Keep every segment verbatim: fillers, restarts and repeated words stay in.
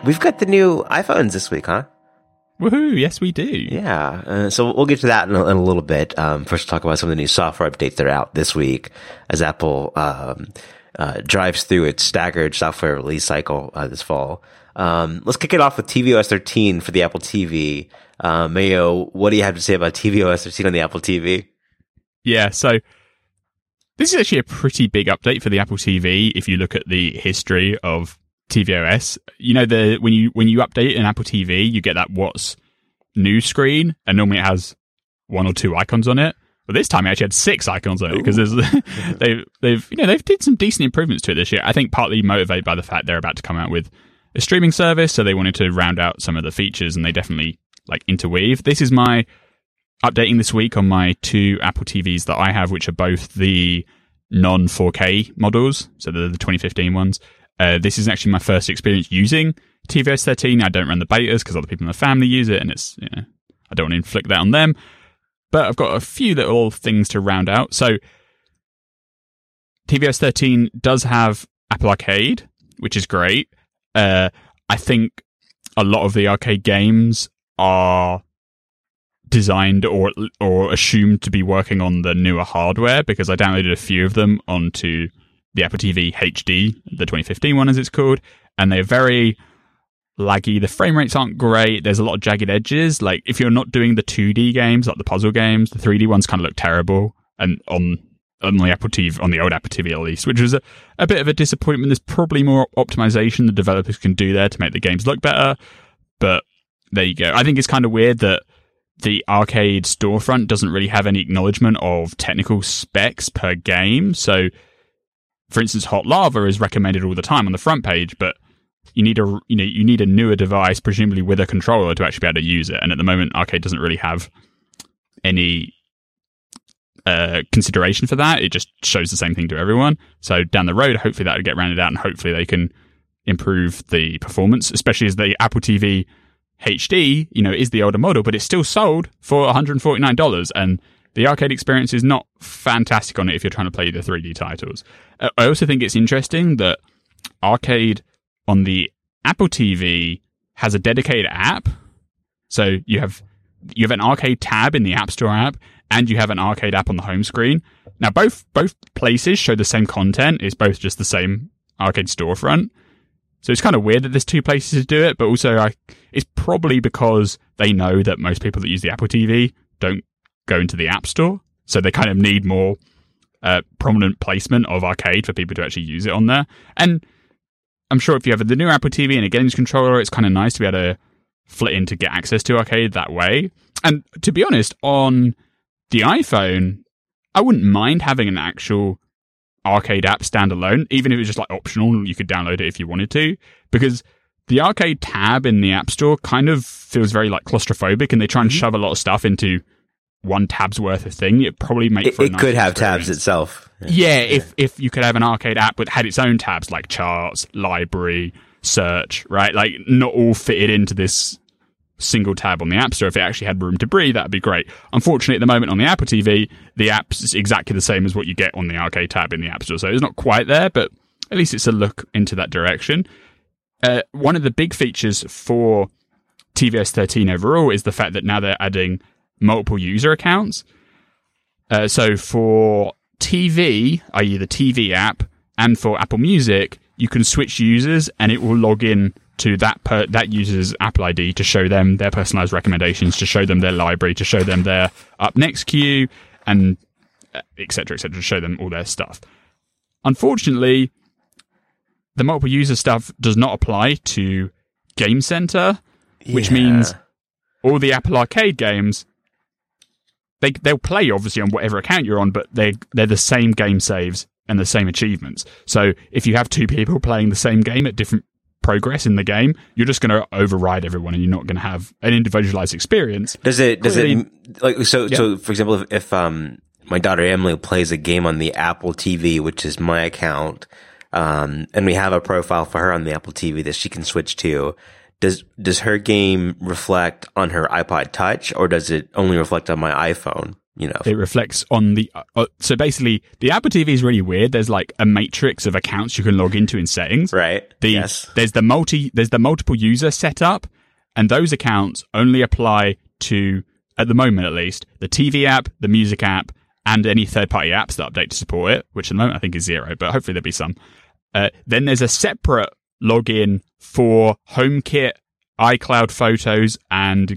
we've got the new iPhones this week, huh? Woohoo! Yes, we do. Yeah. Uh, so we'll get to that in a, in a little bit. Um, first, talk about some of the new software updates that are out this week as Apple um, uh, drives through its staggered software release cycle uh, this fall. Um, let's kick it off with tvOS thirteen for the Apple T V. Uh, Mayo, what do you have to say about tvOS thirteen on the Apple T V? Yeah, so this is actually a pretty big update for the Apple T V if you look at the history of tvOS. You know, the when you when you update an Apple T V, you get that what's new screen, and normally it has one or two icons on it. But this time it actually had six icons on it because they've they've you know they've did some decent improvements to it this year. I think partly motivated by the fact they're about to come out with a streaming service, so they wanted to round out some of the features, and they definitely like interweave. This is my updating this week on my two Apple T Vs that I have, which are both the non four K models, so they're the twenty fifteen ones. Uh, this is actually my first experience using tvOS thirteen. I don't run the betas because other people in the family use it, and it's, you know, I don't want to inflict that on them. But I've got a few little things to round out. So tvOS thirteen does have Apple Arcade, which is great. Uh, I think a lot of the arcade games are designed or or assumed to be working on the newer hardware, because I downloaded a few of them onto the Apple T V H D, the twenty fifteen one as it's called, and they're very laggy. The frame rates aren't great. There's a lot of jagged edges. Like, if you're not doing the two D games, like the puzzle games, the three D ones kind of look terrible. And on on the Apple T V, on the old Apple T V at least, which was a, a bit of a disappointment. There's probably more optimization the developers can do there to make the games look better. But there you go. I think it's kind of weird that the arcade storefront doesn't really have any acknowledgement of technical specs per game. So, for instance, Hot Lava is recommended all the time on the front page, but you need a you know you need a newer device, presumably with a controller, to actually be able to use it. And at the moment, arcade doesn't really have any uh, consideration for that. It just shows the same thing to everyone. So down the road, hopefully that will get rounded out, and hopefully they can improve the performance, especially as the Apple T V H D, you know, is the older model, but it's still sold for one hundred forty-nine dollars, and the arcade experience is not fantastic on it if you're trying to play the three D titles. Uh, I also think it's interesting that arcade on the Apple T V has a dedicated app. So you have you have an arcade tab in the App Store app, and you have an arcade app on the home screen. Now, both both places show the same content. It's both just the same arcade storefront. So it's kind of weird that there's two places to do it, but also I, it's probably because they know that most people that use the Apple T V don't go into the App Store. So they kind of need more uh, prominent placement of arcade for people to actually use it on there. And I'm sure if you have the new Apple T V and a games controller, it's kind of nice to be able to flit in to get access to arcade that way. And to be honest, on the iPhone, I wouldn't mind having an actual arcade app standalone, even if it's just like optional. You could download it if you wanted to, because the arcade tab in the App Store kind of feels very like claustrophobic, and they try and mm-hmm. shove a lot of stuff into one tab's worth of thing. It probably make it, for a it nice could have experience. tabs itself. Yeah, yeah, if if you could have an arcade app that had its own tabs like charts, library, search, right? Like not all fitted into this single tab on the App Store. If it actually had room to breathe, that'd be great. Unfortunately, at the moment on the Apple T V, the app's exactly the same as what you get on the arcade tab in the App Store. So it's not quite there, but at least it's a look into that direction. Uh, one of the big features for tvOS thirteen overall is the fact that now they're adding multiple user accounts. Uh, so for T V, that is the T V app, and for Apple Music, you can switch users and it will log in to that per- that user's Apple I D to show them their personalized recommendations, to show them their library, to show them their up next queue, and et cetera, et cetera, to show them all their stuff. Unfortunately, the multiple user stuff does not apply to Game Center, which yeah. means all the Apple Arcade games, they they'll play obviously on whatever account you're on, but they they're the same game saves and the same achievements. So if you have two people playing the same game at different progress in the game, you're just going to override everyone, and you're not going to have an individualized experience. Does it? Does Clearly, it like so? Yeah. So, for example, if, if um my daughter Emily plays a game on the Apple T V, which is my account, um, and we have a profile for her on the Apple T V that she can switch to, does does her game reflect on her iPod Touch, or does it only reflect on my iPhone? you know. It reflects on the, uh, so basically the Apple T V is really weird. There's like a matrix of accounts you can log into in settings. Right. The, yes. There's the multi, there's the multiple user setup, and those accounts only apply to, at the moment at least, the T V app, the music app, and any third party apps that update to support it, which at the moment I think is zero, but hopefully there'll be some. Uh, then there's a separate login for HomeKit, iCloud Photos, and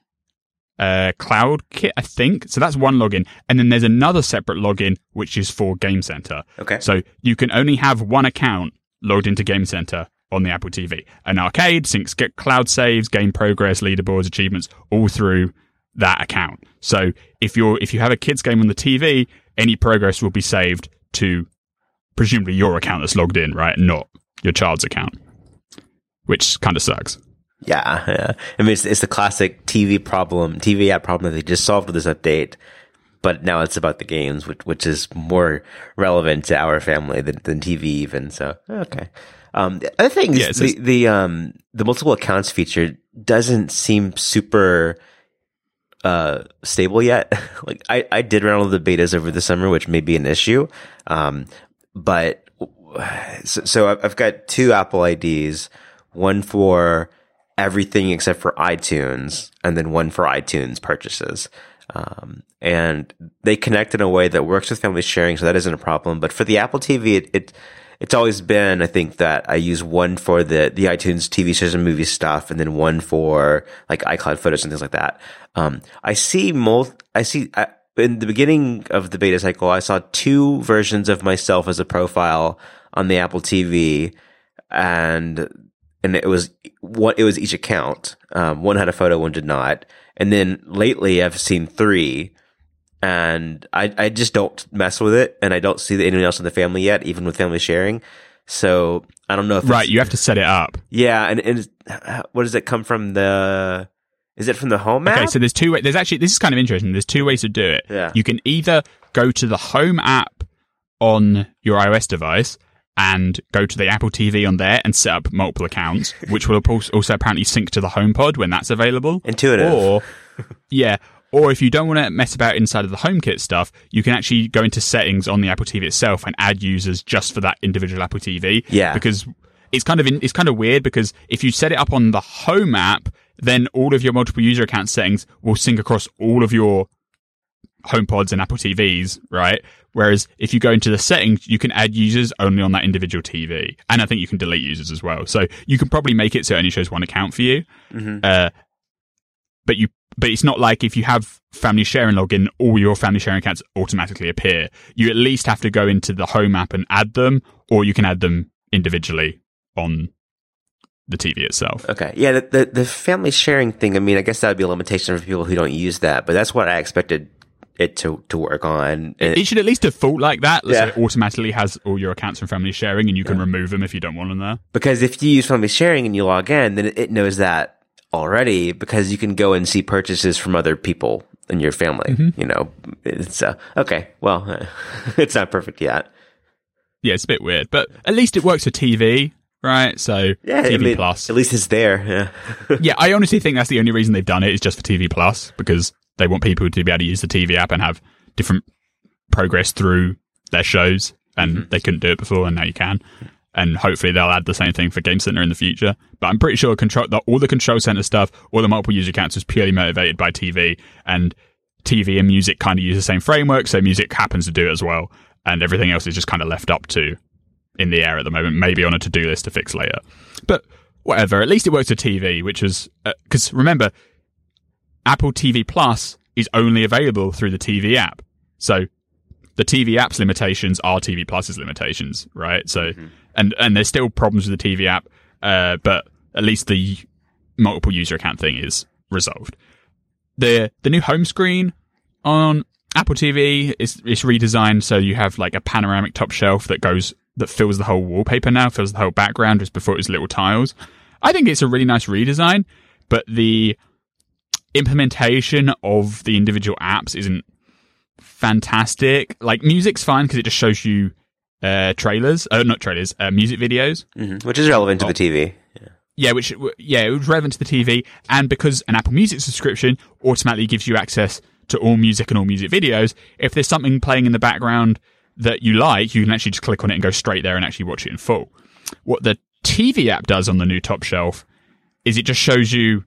Uh, CloudKit, I think. So that's one login. And then there's another separate login, which is for Game Center. Okay. So you can only have one account logged into Game Center on the Apple T V. An arcade syncs get cloud saves, game progress, leaderboards, achievements, all through that account. So if you're, if you have a kid's game on the T V, any progress will be saved to presumably your account that's logged in, right? Not your child's account, which kind of sucks. Yeah, yeah. I mean, it's, it's the classic T V problem, T V app problem that they just solved with this update, but now it's about the games, which which is more relevant to our family than, than T V even. So, okay. Um, the other thing is yeah, the, just, the um the multiple accounts feature doesn't seem super uh stable yet. Like I I did run all the betas over the summer, which may be an issue. Um, but so, so I've got two Apple I Ds, one for everything except for iTunes, and then one for iTunes purchases. Um, and they connect in a way that works with family sharing, so that isn't a problem. But for the Apple T V, it, it it's always been, I think, that I use one for the, the iTunes T V shows and movie stuff, and then one for like iCloud Photos and things like that. Um, I see most, I see, I, in the beginning of the beta cycle, I saw two versions of myself as a profile on the Apple T V, and And it was what it was each account. Um, one had a photo, one did not. And then lately, I've seen three, and I I just don't mess with it, and I don't see anyone else in the family yet, even with family sharing. So I don't know if right. You have to set it up. Yeah, and and what does it come from the? Is it from the home app? Okay, so there's two ways. There's actually this is kind of interesting. There's two ways to do it. Yeah. You can either go to the home app on your iOS device and go to the Apple T V on there and set up multiple accounts, which will also apparently sync to the HomePod when that's available. Intuitive. Or, yeah, or if you don't want to mess about inside of the HomeKit stuff, you can actually go into settings on the Apple T V itself and add users just for that individual Apple T V. Yeah. Because it's kind of in, it's kind of weird because if you set it up on the Home app, then all of your multiple user account settings will sync across all of your HomePods and Apple T Vs, right? Whereas if you go into the settings, you can add users only on that individual T V. And I think you can delete users as well. So you can probably make it so it only shows one account for you. Mm-hmm. Uh, but you, but it's not like if you have family sharing login, all your family sharing accounts automatically appear. You at least have to go into the Home app and add them, or you can add them individually on the T V itself. Okay. Yeah, the, the, the family sharing thing, I mean, I guess that would be a limitation for people who don't use that, but that's what I expected it to, to work on. It, it should at least default like that. Yeah. So it automatically has all your accounts from family sharing, and you can yeah. remove them if you don't want them there. Because if you use family sharing and you log in, then it knows that already, because you can go and see purchases from other people in your family. Mm-hmm. You know, it's uh, okay. Well, it's not perfect yet. Yeah, it's a bit weird, but at least it works for T V, right? So yeah, T V I mean, Plus. At least it's there. Yeah. Yeah, I honestly think that's the only reason they've done it is just for T V Plus, because they want people to be able to use the T V app and have different progress through their shows, and mm-hmm. they couldn't do it before, and now you can. And hopefully they'll add the same thing for Game Center in the future. But I'm pretty sure control the, all the Control Center stuff, all the multiple user accounts was purely motivated by T V, and T V and music kind of use the same framework, so music happens to do it as well, and everything else is just kind of left up to in the air at the moment, maybe on a to-do list to fix later. But whatever, at least it works with T V, which was... Because uh, remember, Apple T V Plus is only available through the T V app. So the T V app's limitations are T V Plus's limitations, right? So, mm-hmm. and, and there's still problems with the T V app, uh, but at least the multiple user account thing is resolved. The the new home screen on Apple T V is, is redesigned, so you have like a panoramic top shelf that goes that fills the whole wallpaper now, fills the whole background, just before it was little tiles. I think it's a really nice redesign, but the implementation of the individual apps isn't fantastic. Like, music's fine because it just shows you uh, trailers, uh, not trailers, uh, music videos, mm-hmm. which is relevant oh. to the T V. Yeah. Yeah, which yeah, it was relevant to the T V, and because an Apple Music subscription automatically gives you access to all music and all music videos, if there's something playing in the background that you like, you can actually just click on it and go straight there and actually watch it in full. What the T V app does on the new Top Shelf is it just shows you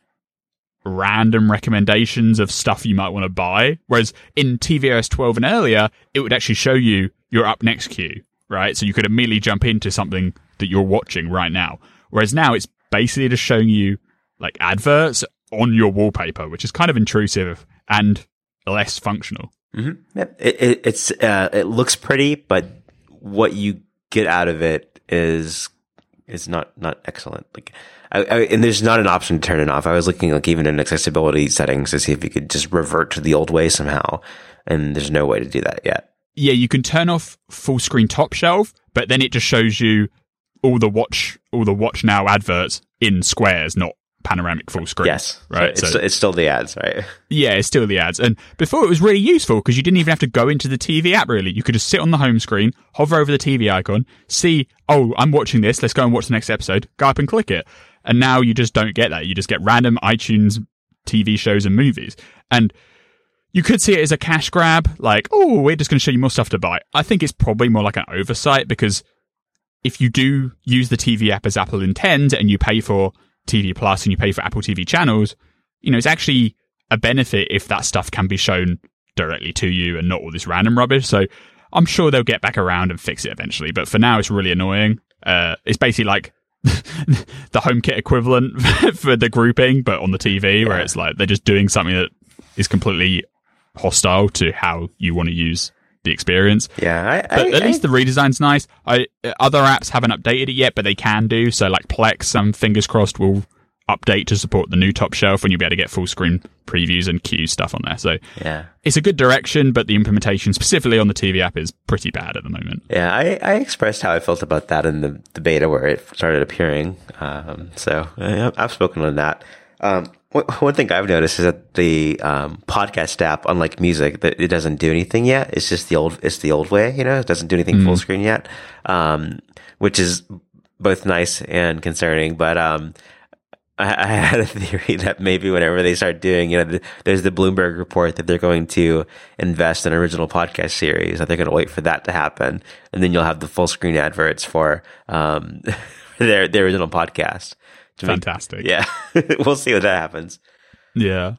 random recommendations of stuff you might want to buy. Whereas in tvOS twelve and earlier, it would actually show you your up next queue, right? So you could immediately jump into something that you're watching right now. Whereas now it's basically just showing you like adverts on your wallpaper, which is kind of intrusive and less functional. Mm-hmm. Yep. It, it, it's, uh, it looks pretty, but what you get out of it is, is not, not excellent. Like, I, I, and there's not an option to turn it off. I was looking like even in accessibility settings to see if you could just revert to the old way somehow. And there's no way to do that yet. Yeah, you can turn off full screen Top Shelf, but then it just shows you all the watch, all the Watch Now adverts in squares, not panoramic full screen. Yes. Right. So it's, so, it's still the ads, right? Yeah, it's still the ads. And before it was really useful because you didn't even have to go into the T V app really. You could just sit on the home screen, hover over the T V icon, see, oh, I'm watching this. Let's go and watch the next episode. Go up and click it. And now you just don't get that. You just get random iTunes T V shows and movies. And you could see it as a cash grab, like, oh, we're just going to show you more stuff to buy. I think it's probably more like an oversight because if you do use the T V app as Apple intends and you pay for T V Plus and you pay for Apple T V channels, you know, it's actually a benefit if that stuff can be shown directly to you and not all this random rubbish. So I'm sure they'll get back around and fix it eventually. But for now, it's really annoying. Uh, it's basically like the HomeKit equivalent for the grouping, but on the T V, where it's like they're just doing something that is completely hostile to how you want to use the experience. Yeah, I, but I, at I, least the redesign's nice. I, other apps haven't updated it yet, but they can do. So like Plex, um, fingers crossed, will update to support the new Top Shelf, and you'll be able to get full screen previews and queue stuff on there. So yeah, it's a good direction, but the implementation specifically on the T V app is pretty bad at the moment. Yeah, I, I expressed how I felt about that in the, the beta where it started appearing. Um, so I, I've spoken on that. Um, one thing I've noticed is that the um, podcast app, unlike music, that it doesn't do anything yet. It's just the old, it's the old way, you know. It doesn't do anything mm. full screen yet, um, which is both nice and concerning. But um, I, I had a theory that maybe whenever they start doing, you know, the, there's the Bloomberg report that they're going to invest in original podcast series. That they're going to wait for that to happen, and then you'll have the full screen adverts for um, their their original podcast. Fantastic. Make, yeah. We'll see what that happens. Yeah.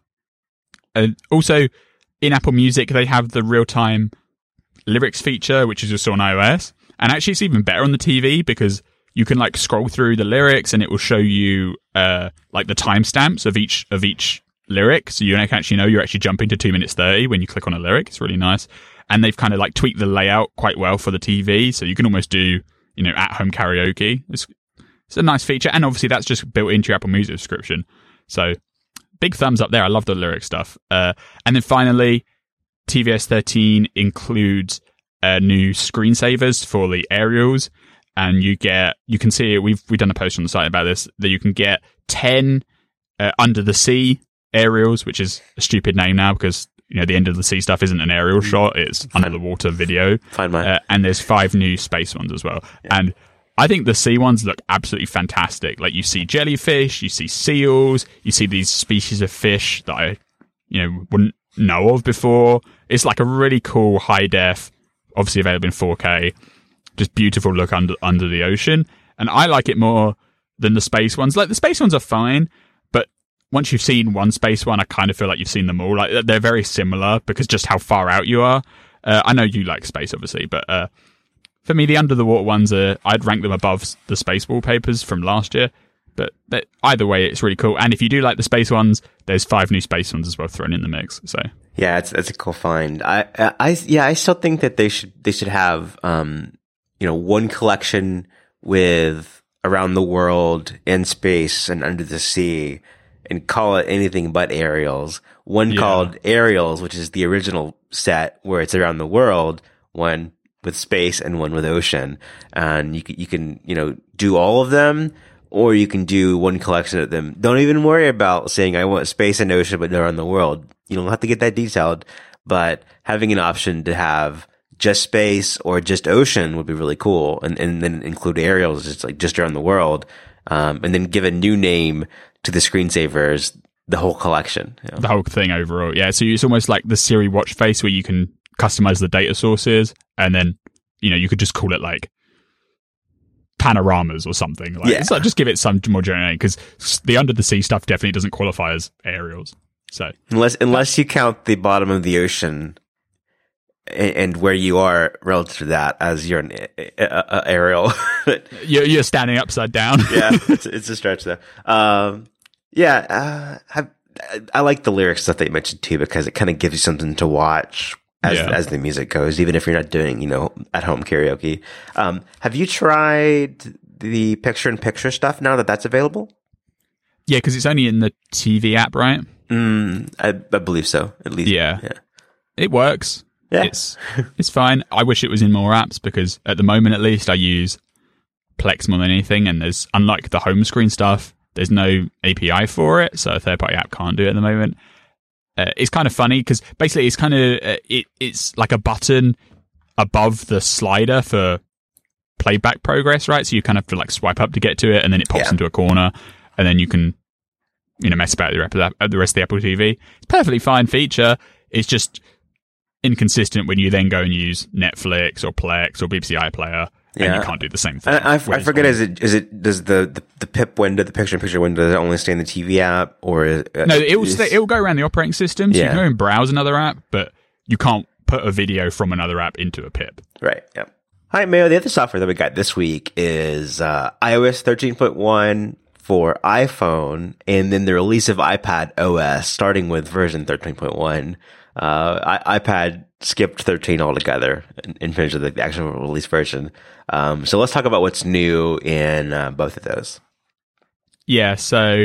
And also, in Apple Music, they have the real-time lyrics feature, which is also on iOS. And actually, it's even better on the T V because you can like scroll through the lyrics and it will show you uh, like the timestamps of each of each lyric. So you can actually know you're actually jumping to two minutes thirty when you click on a lyric. It's really nice. And they've kind of like tweaked the layout quite well for the T V. So you can almost do, you know, at-home karaoke. It's It's a nice feature, and obviously that's just built into your Apple Music subscription. So, big thumbs up there. I love the lyric stuff. Uh, and then finally, tvOS thirteen includes uh, new screensavers for the aerials, and you get you can see it. We've we've done a post on the site about this that you can get ten uh, under the sea aerials, which is a stupid name now because you know the end of the sea stuff isn't an aerial shot; it's under the water video. Find mine. Uh, and there's five new space ones as well, yeah. and I think the sea ones look absolutely fantastic. Like you see jellyfish, you see seals, you see these species of fish that I, you know, wouldn't know of before. It's like a really cool high def, obviously available in four K, just beautiful look under under the ocean. And I like it more than the space ones. Like the space ones are fine, but once you've seen one space one, I kind of feel like you've seen them all. Like they're very similar because just how far out you are. Uh, I know you like space, obviously, but uh, for me, the under the water ones are, I'd rank them above the space wallpapers from last year. But either way, it's really cool. And if you do like the space ones, there's five new space ones as well thrown in the mix. So yeah, it's that's a cool find. I, I, yeah, I still think that they should they should have um, you know, one collection with around the world, in space, and under the sea, and call it anything but aerials. One yeah. called aerials, which is the original set where it's around the world. One with space and one with ocean, and you can, you can, you know, do all of them, or you can do one collection of them. Don't even worry about saying I want space and ocean, but they're on the world. You don't have to get that detailed, but having an option to have just space or just ocean would be really cool. And, and then include aerials, just like just around the world. Um, and then give a new name to the screensavers the whole collection. You know? The whole thing overall. Yeah. So it's almost like the Siri watch face where you can customize the data sources, and then, you know, you could just call it like panoramas or something. Like, yeah. It's like, just give it some more general name, because the under the sea stuff definitely doesn't qualify as aerials. So unless unless you count the bottom of the ocean and, and where you are relative to that as your uh, uh, aerial, you're, you're standing upside down. Yeah, it's, it's a stretch though. Um, yeah, uh, I, I like the lyrics that they mentioned too, because it kind of gives you something to watch as yeah. as the music goes, even if you're not doing, you know, at home karaoke. Um, have you tried the picture in picture stuff now that that's available? Yeah, because it's only in the T V app, right? Mm, I, I believe so. At least, yeah, yeah. It works. Yeah, it's it's fine. I wish it was in more apps, because at the moment, at least, I use Plex more than anything, and there's, unlike the home screen stuff, there's no A P I for it, so a third party app can't do it at the moment. Uh, it's kind of funny because basically it's kind of uh, it it's like a button above the slider for playback progress, right? So you kind of have to like swipe up to get to it, and then it pops yeah. into a corner, and then you can, you know, mess about with the rest of the Apple T V. It's a perfectly fine feature. It's just inconsistent when you then go and use Netflix or Plex or B B C iPlayer, and yeah. you can't do the same thing. I, I, I forget, is it is it does the, the, the pip window, the picture in picture window, does it only stay in the T V app, or uh, no? It will stay, it will go around the operating system, so yeah. you can go and browse another app, but you can't put a video from another app into a pip. Right. Yeah. All right, Mayo. The other software that we got this week is uh, i O S thirteen point one for iPhone, and then the release of iPad O S, starting with version thirteen point one. Uh, I- iPad skipped thirteen altogether in, in terms of the actual release version. Um, so let's talk about what's new in uh, both of those. Yeah, so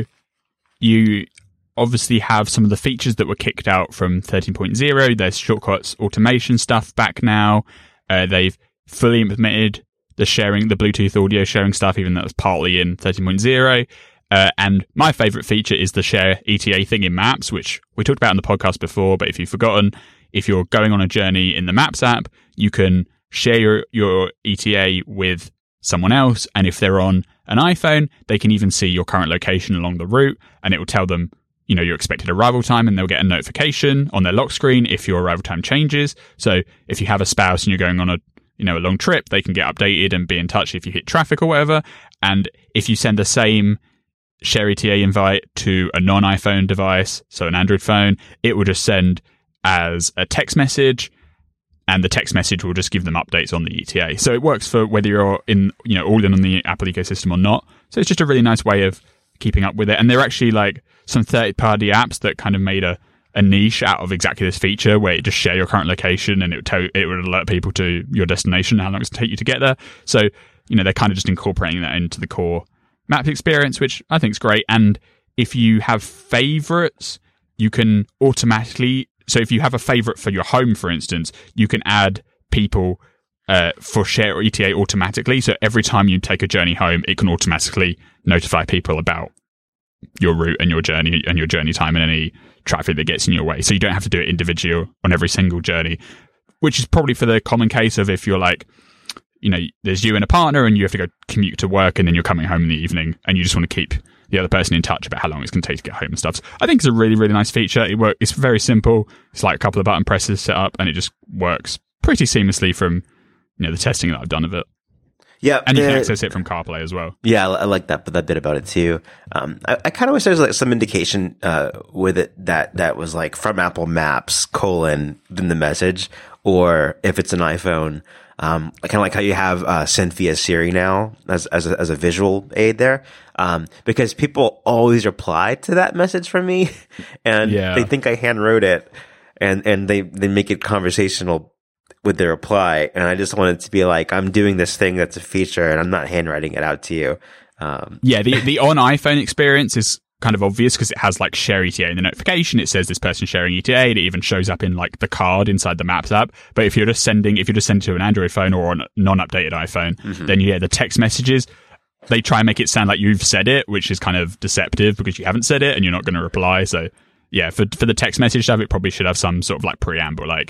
you obviously have some of the features that were kicked out from thirteen point oh. There's shortcuts, automation stuff back now. Uh, they've fully implemented the sharing, the Bluetooth audio sharing stuff, even though it was partly in thirteen point oh. Uh, and my favorite feature is the share E T A thing in Maps, which we talked about in the podcast before, but if you've forgotten, if you're going on a journey in the Maps app, you can share your, your E T A with someone else, and if they're on an iPhone, they can even see your current location along the route, and it will tell them, you know, your expected arrival time, and they'll get a notification on their lock screen if your arrival time changes. So if you have a spouse and you're going on a, you know, a long trip, they can get updated and be in touch if you hit traffic or whatever. And if you send the same share E T A invite to a non-iPhone device, so an Android phone, it will just send as a text message, and the text message will just give them updates on the E T A. So it works for whether you're in, you know, all in on the Apple ecosystem or not. So it's just a really nice way of keeping up with it. And there are actually like some third-party apps that kind of made a, a niche out of exactly this feature, where it just share your current location, and it would tell, it would alert people to your destination, how long it's going to take you to get there. So, you know, they're kind of just incorporating that into the core Maps experience, which I think is great. And if you have favorites, you can automatically, so if you have a favorite for your home, for instance, you can add people uh, for share or E T A automatically. So every time you take a journey home, it can automatically notify people about your route and your journey and your journey time and any traffic that gets in your way. So you don't have to do it individual on every single journey, which is probably for the common case of if you're like, you know, there's you and a partner and you have to go commute to work, and then you're coming home in the evening and you just want to keep the other person in touch about how long it's going to take to get home and stuff. So I think it's a really, really nice feature. It work. It's very simple. It's like a couple of button presses set up, and it just works pretty seamlessly from, you know, the testing that I've done of it. Yeah, and you uh, can access it from CarPlay as well. Yeah, I, I like that, but that bit about it too. Um, I, I kind of wish there was like some indication uh, with it that that was like from Apple Maps colon then the message, or if it's an iPhone, um, kind of like how you have uh, send via Siri now as as a, as a visual aid there, um, because people always reply to that message from me, and yeah. they think I hand wrote it, and and they they make it conversational with their reply, and I just wanted to be like, I'm doing this thing that's a feature, and I'm not handwriting it out to you. Um, yeah, the the on iPhone experience is kind of obvious because it has like share E T A in the notification. It says this person sharing E T A. It even shows up in like the card inside the Maps app. But if you're just sending, if you're just sending to an Android phone or a non-updated iPhone, mm-hmm. then yeah, the text messages, they try and make it sound like you've said it, which is kind of deceptive because you haven't said it and you're not going to reply. So yeah, for for the text message stuff, it probably should have some sort of like preamble, like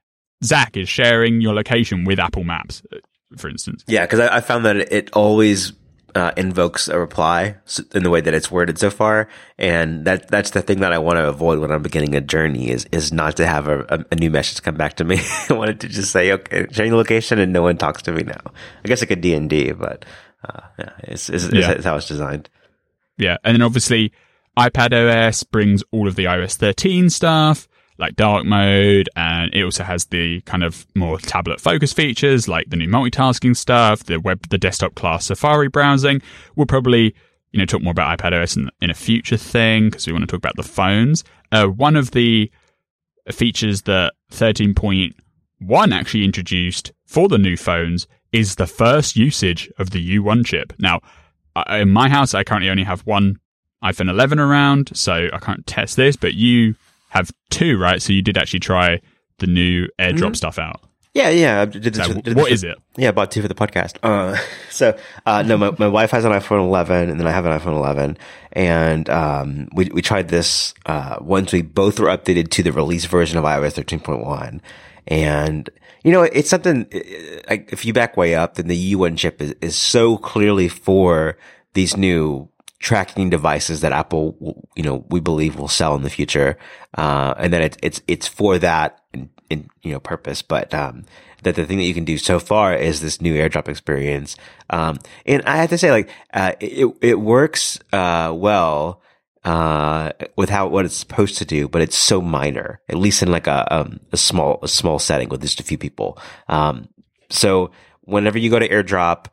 Zach is sharing your location with Apple Maps, for instance. Yeah, because I, I found that it always uh, invokes a reply in the way that it's worded so far. And that that's the thing that I want to avoid when I'm beginning a journey is is not to have a, a, a new message come back to me. I wanted to just say, okay, change the location, and no one talks to me now. I guess like a D and D, but uh, yeah, it's, it's, it's, yeah. it's how it's designed. Yeah, and then obviously iPadOS brings all of the i O S thirteen stuff, like dark mode, and it also has the kind of more tablet focus features like the new multitasking stuff, the web, the desktop class Safari browsing. We'll probably, you know, talk more about iPadOS in, in a future thing because we want to talk about the phones. Uh, one of the features that thirteen point one actually introduced for the new phones is the first usage of the U one chip. Now, in my house, I currently only have one iPhone eleven around, so I can't test this, but you have two, right? So you did actually try the new AirDrop mm-hmm. stuff out. Yeah, yeah. I did, so did, did what for, is it? Yeah, I bought two for the podcast. Uh, so, uh, no, my, my wife has an iPhone eleven, and then I have an iPhone eleven, and um, we we tried this uh, once we both were updated to the release version of i O S thirteen point one, and you know, it's something. Like, if you back way up, then the U one chip is, is so clearly for these new tracking devices that Apple, will, you know, we believe will sell in the future, uh, and that it's it's it's for that in, in you know purpose. But um, that the thing that you can do so far is this new AirDrop experience, um, and I have to say, like, uh, it it works uh, well uh with how what it's supposed to do, but it's so minor, at least in like a um, a small a small setting with just a few people. Um, so whenever you go to AirDrop,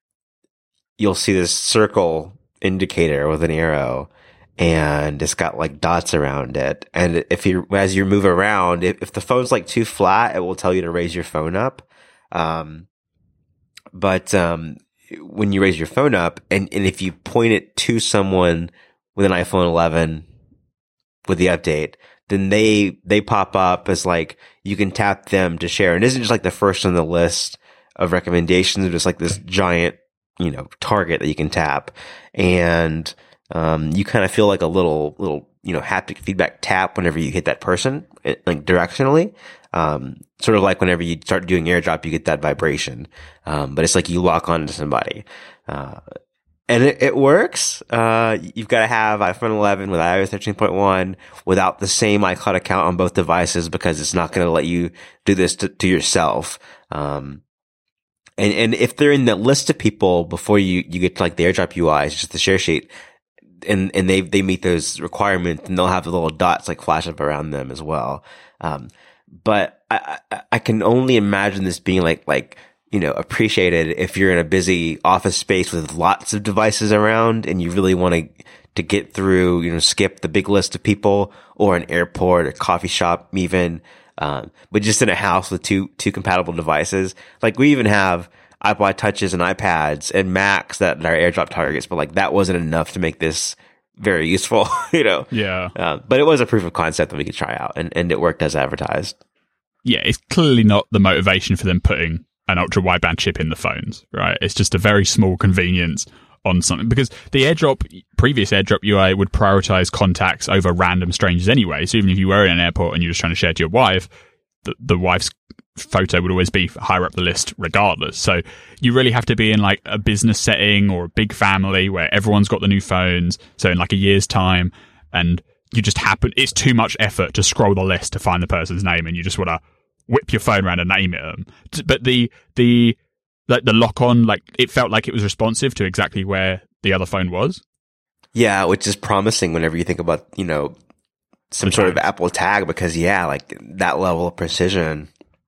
you'll see this circle indicator with an arrow, and it's got like dots around it. And if you, as you move around, if, if the phone's like too flat, it will tell you to raise your phone up. Um, but, um, when you raise your phone up and, and if you point it to someone with an iPhone eleven with the update, then they, they pop up as like, you can tap them to share. And it isn't just like the first on the list of recommendations, it's just like this giant, you know, target that you can tap. And, um, you kind of feel like a little, little, you know, haptic feedback tap whenever you hit that person, like directionally. Um, sort of like whenever you start doing AirDrop, you get that vibration. Um, but it's like you lock onto somebody. Uh, and it, it works. Uh, you've got to have iPhone eleven with i O S thirteen point one without the same iCloud account on both devices because it's not going to let you do this to, to yourself. Um, And, and if they're in the list of people before you, you get to like the AirDrop U I, it's just the share sheet, and, and they, they meet those requirements, and they'll have the little dots like flash up around them as well. Um, but I, I, I can only imagine this being like, like, you know, appreciated if you're in a busy office space with lots of devices around and you really want to, to get through, you know, skip the big list of people, or an airport or coffee shop even. Um, but just in a house with two, two compatible devices. Like, we even have iPod Touches and iPads and Macs that are AirDrop targets, but like that wasn't enough to make this very useful, you know? Yeah. Uh, but it was a proof of concept that we could try out, and, and it worked as advertised. Yeah, it's clearly not the motivation for them putting an ultra wideband chip in the phones, right? It's just a very small convenience on something, because the AirDrop, previous AirDrop U I would prioritize contacts over random strangers anyway. So even if you were in an airport and you're just trying to share to your wife, the, the wife's photo would always be higher up the list regardless. So you really have to be in like a business setting or a big family where everyone's got the new phones. So in like a year's time, and you just happen, it's too much effort to scroll the list to find the person's name, and you just want to whip your phone around and name it them. But the, the, like the lock on, like it felt like it was responsive to exactly where the other phone was. Yeah, which is promising whenever you think about, you know, some sort of Apple tag, because yeah, like that level of precision.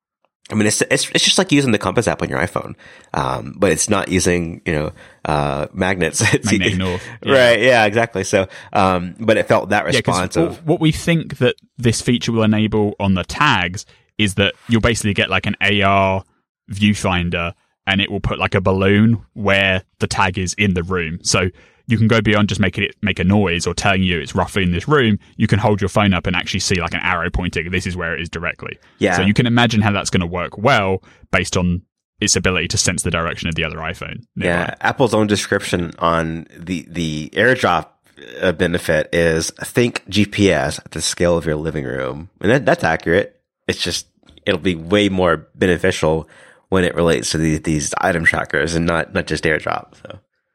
I mean, it's it's it's just like using the Compass app on your iPhone, um, but it's not using, you know, uh, magnets. It's, Magnetic North, yeah. Right? Yeah, exactly. So, um, but it felt that responsive. Yeah, what, what we think that this feature will enable on the tags is that you'll basically get like an A R viewfinder, and it will put like a balloon where the tag is in the room. So you can go beyond just making it make a noise or telling you it's roughly in this room. You can hold your phone up and actually see like an arrow pointing. This is where it is directly. Yeah. So you can imagine how that's going to work well based on its ability to sense the direction of the other iPhone nearby. Yeah. Apple's own description on the, the AirDrop uh, benefit is think G P S at the scale of your living room. And that, that's accurate. It's just, it'll be way more beneficial when it relates to these, these item trackers and not, not just AirDrop. So.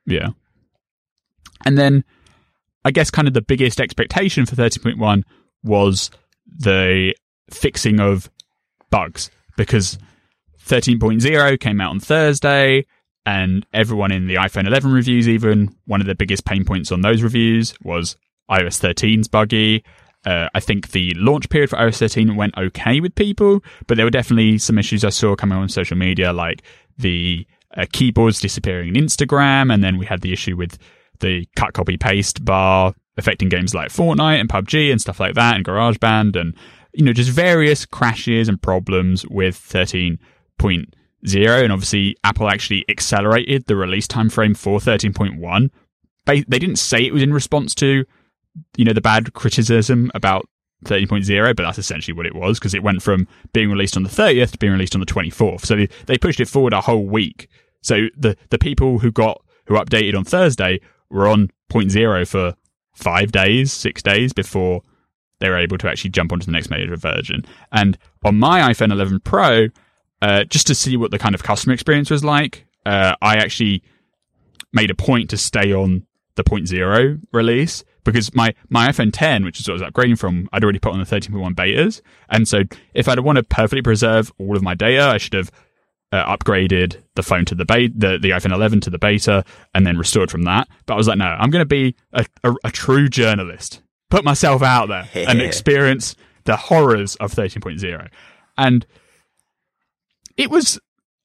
Yeah. And then I guess kind of the biggest expectation for thirteen point one was the fixing of bugs, because thirteen point oh came out on Thursday, and everyone in the iPhone eleven reviews, even one of the biggest pain points on those reviews was iOS thirteen's buggy. Uh, I think the launch period for iOS thirteen went okay with people, but there were definitely some issues I saw coming on social media, like the uh, keyboards disappearing in Instagram, and then we had the issue with the cut, copy, paste bar affecting games like Fortnite and P U B G and stuff like that, and GarageBand, and, you know, just various crashes and problems with thirteen point oh. And obviously, Apple actually accelerated the release time frame for thirteen point one. They, they didn't say it was in response to, you know, the bad criticism about thirteen point oh, but that's essentially what it was, because it went from being released on the thirtieth to being released on the twenty-fourth. So they, they pushed it forward a whole week. So the, the people who got who updated on Thursday were on point oh for five days, six days before they were able to actually jump onto the next major version. And on my iPhone eleven Pro, uh, just to see what the kind of customer experience was like, uh, I actually made a point to stay on the point oh release, because my, my iPhone ten, which is what I was upgrading from, I'd already put on the thirteen point one betas. And so if I'd want to perfectly preserve all of my data, I should have uh, upgraded the phone to the, beta, the the iPhone eleven to the beta, and then restored from that. But I was like, no, I'm going to be a, a, a true journalist, put myself out there and experience the horrors of thirteen point oh. And it was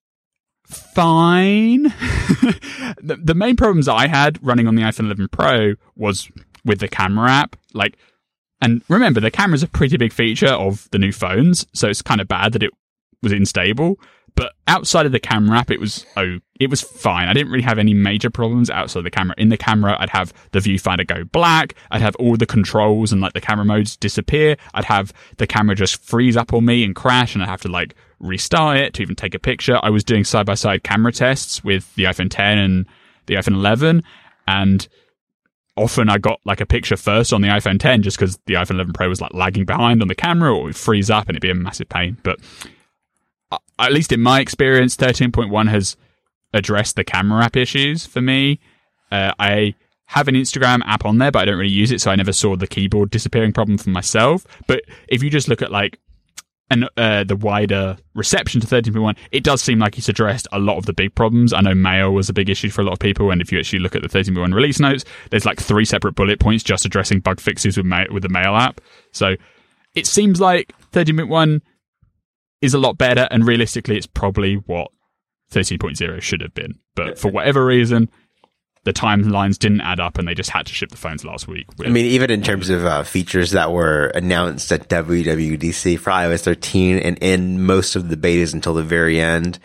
fine. the, the main problems I had running on the iPhone eleven Pro was with the camera app. Like, and remember, the camera is a pretty big feature of the new phones, so it's kind of bad that it was unstable. But outside of the camera app, it was oh, it was fine. I didn't really have any major problems outside of the camera. In the camera, I'd have the viewfinder go black. I'd have all the controls and like the camera modes disappear. I'd have the camera just freeze up on me and crash, and I'd have to like restart it to even take a picture. I was doing side by side camera tests with the iPhone ten and the iPhone eleven, and often I got like a picture first on the iPhone ten just because the iPhone eleven Pro was like lagging behind on the camera, or it would freeze up and it'd be a massive pain. But at least in my experience, thirteen point one has addressed the camera app issues for me. Uh, I have an Instagram app on there, but I don't really use it, so I never saw the keyboard disappearing problem for myself. But if you just look at like and uh, the wider reception to thirteen point one, it does seem like it's addressed a lot of the big problems. I know mail was a big issue for a lot of people, and if you actually look at the thirteen point one release notes, there's like three separate bullet points just addressing bug fixes with ma- with the mail app. So it seems like thirteen point one is a lot better, and realistically it's probably what thirteen point oh should have been. But for whatever reason, the timelines didn't add up, and they just had to ship the phones last week. I mean, even in terms of uh, features that were announced at W W D C for iOS thirteen and in most of the betas until the very end,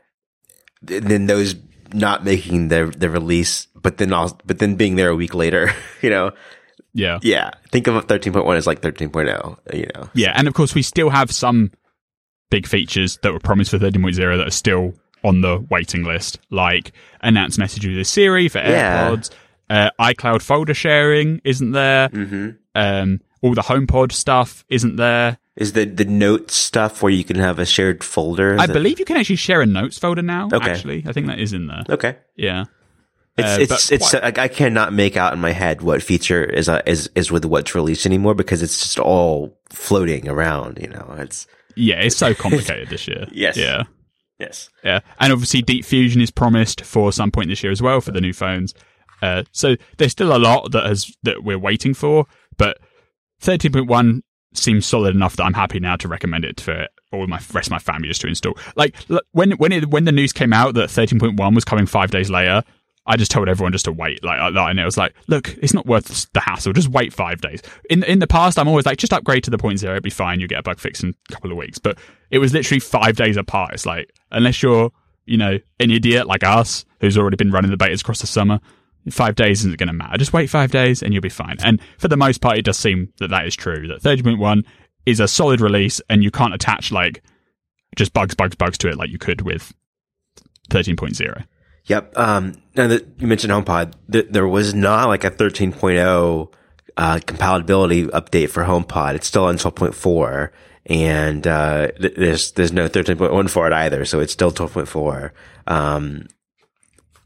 then those not making the the release, but then also, but then being there a week later, you know. Yeah. Yeah. Think of thirteen point one as like thirteen point oh, you know. Yeah, and of course we still have some big features that were promised for thirteen point oh that are still on the waiting list, like announced messages with Siri for yeah. AirPods, uh, iCloud folder sharing isn't there, mm-hmm. um, all the HomePod stuff isn't there. Is the the notes stuff where you can have a shared folder? I that... believe you can actually share a notes folder now, okay. actually. I think that is in there. Okay. Yeah. It's uh, it's it's quite... uh, I cannot make out in my head what feature is uh, is is with what's released anymore, because it's just all floating around, you know. It's Yeah, it's so complicated this year. Yes. Yeah. Yes. Yeah. And obviously Deep Fusion is promised for some point this year as well for the new phones. Uh, so there's still a lot that has that we're waiting for, but thirteen point one seems solid enough that I'm happy now to recommend it for all my rest of my family just to install. Like when when it, when the news came out that thirteen point one was coming five days later, I just told everyone just to wait. Like, I, and it was like, look, it's not worth the hassle. Just wait five days. In in the past, I'm always like, just upgrade to the point zero. It'll be fine. You'll get a bug fix in a couple of weeks. But it was literally five days apart. It's like, unless you're, you know, an idiot like us who's already been running the betas across the summer, five days isn't going to matter. Just wait five days and you'll be fine. And for the most part, it does seem that that is true. That thirteen point one is a solid release, and you can't attach like just bugs, bugs, bugs to it like you could with thirteen point oh. Yep. Um, now that you mentioned HomePod, th- there was not like a thirteen point oh uh, compatibility update for HomePod. It's still on twelve point four, and uh, th- there's there's no thirteen point one for it either, so it's still twelve point four. Um,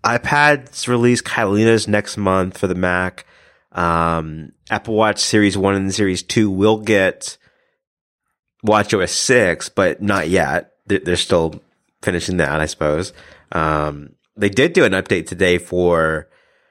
iPads release Catalina's next month for the Mac. Um, Apple Watch Series one and Series two will get WatchOS six, but not yet. They're, they're still finishing that, I suppose. Um, they did do an update today for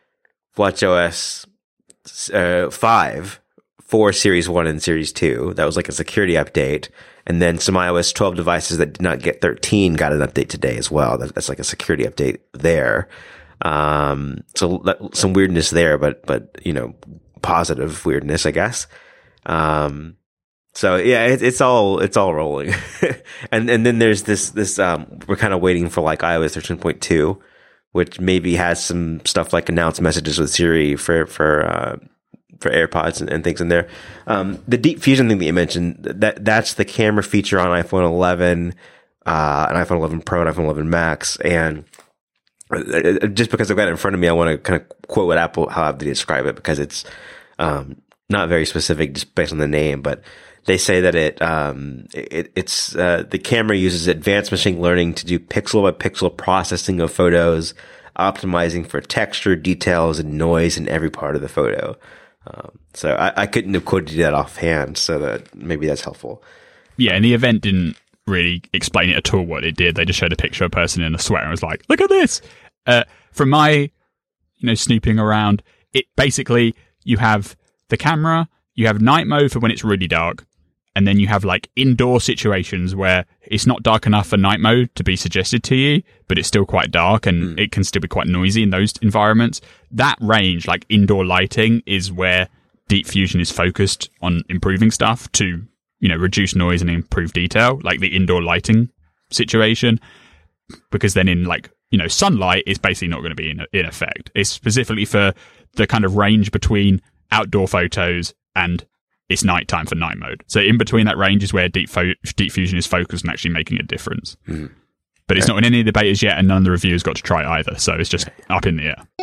WatchOS uh, five for Series one and Series two. That was like a security update. And then some iOS twelve devices that did not get thirteen got an update today as well. That, that's like a security update there. Um, so that, some weirdness there, but, but, you know, positive weirdness, I guess. Um, so yeah, it, it's all, it's all rolling. and, and then there's this, this, um, we're kind of waiting for like iOS thirteen point two, which maybe has some stuff like announced messages with Siri for, for, uh, for AirPods and, and things in there. Um, the Deep Fusion thing that you mentioned, that, that's the camera feature on iPhone eleven, uh, an iPhone eleven Pro and iPhone eleven Max. And just because I've got it in front of me, I want to kind of quote what Apple, how they describe it, because it's, um, not very specific just based on the name, but they say that it, um, it, it's, uh, the camera uses advanced machine learning to do pixel by pixel processing of photos, optimizing for texture, details, and noise in every part of the photo. Um, so I, I couldn't have quoted that offhand, so that maybe that's helpful. Yeah, and the event didn't really explain it at all what it did. They just showed a picture of a person in a sweater and was like, look at this! Uh, from my, you know, snooping around, it basically, you have the camera, you have night mode for when it's really dark, and then you have like indoor situations where it's not dark enough for night mode to be suggested to you, but it's still quite dark and mm. it can still be quite noisy in those environments. That range, like indoor lighting, is where Deep Fusion is focused on improving stuff to, you know, reduce noise and improve detail, like the indoor lighting situation. Because then in like, you know, sunlight, it's basically not going to be in, in effect. It's specifically for the kind of range between outdoor photos and it's nighttime for night mode. So in between that range is where Deep, Fo- Deep Fusion is focused and actually making a difference. Mm. But it's yeah. not in any of the betas yet, and none of the reviewers got to try it either. So it's just yeah. up in the air.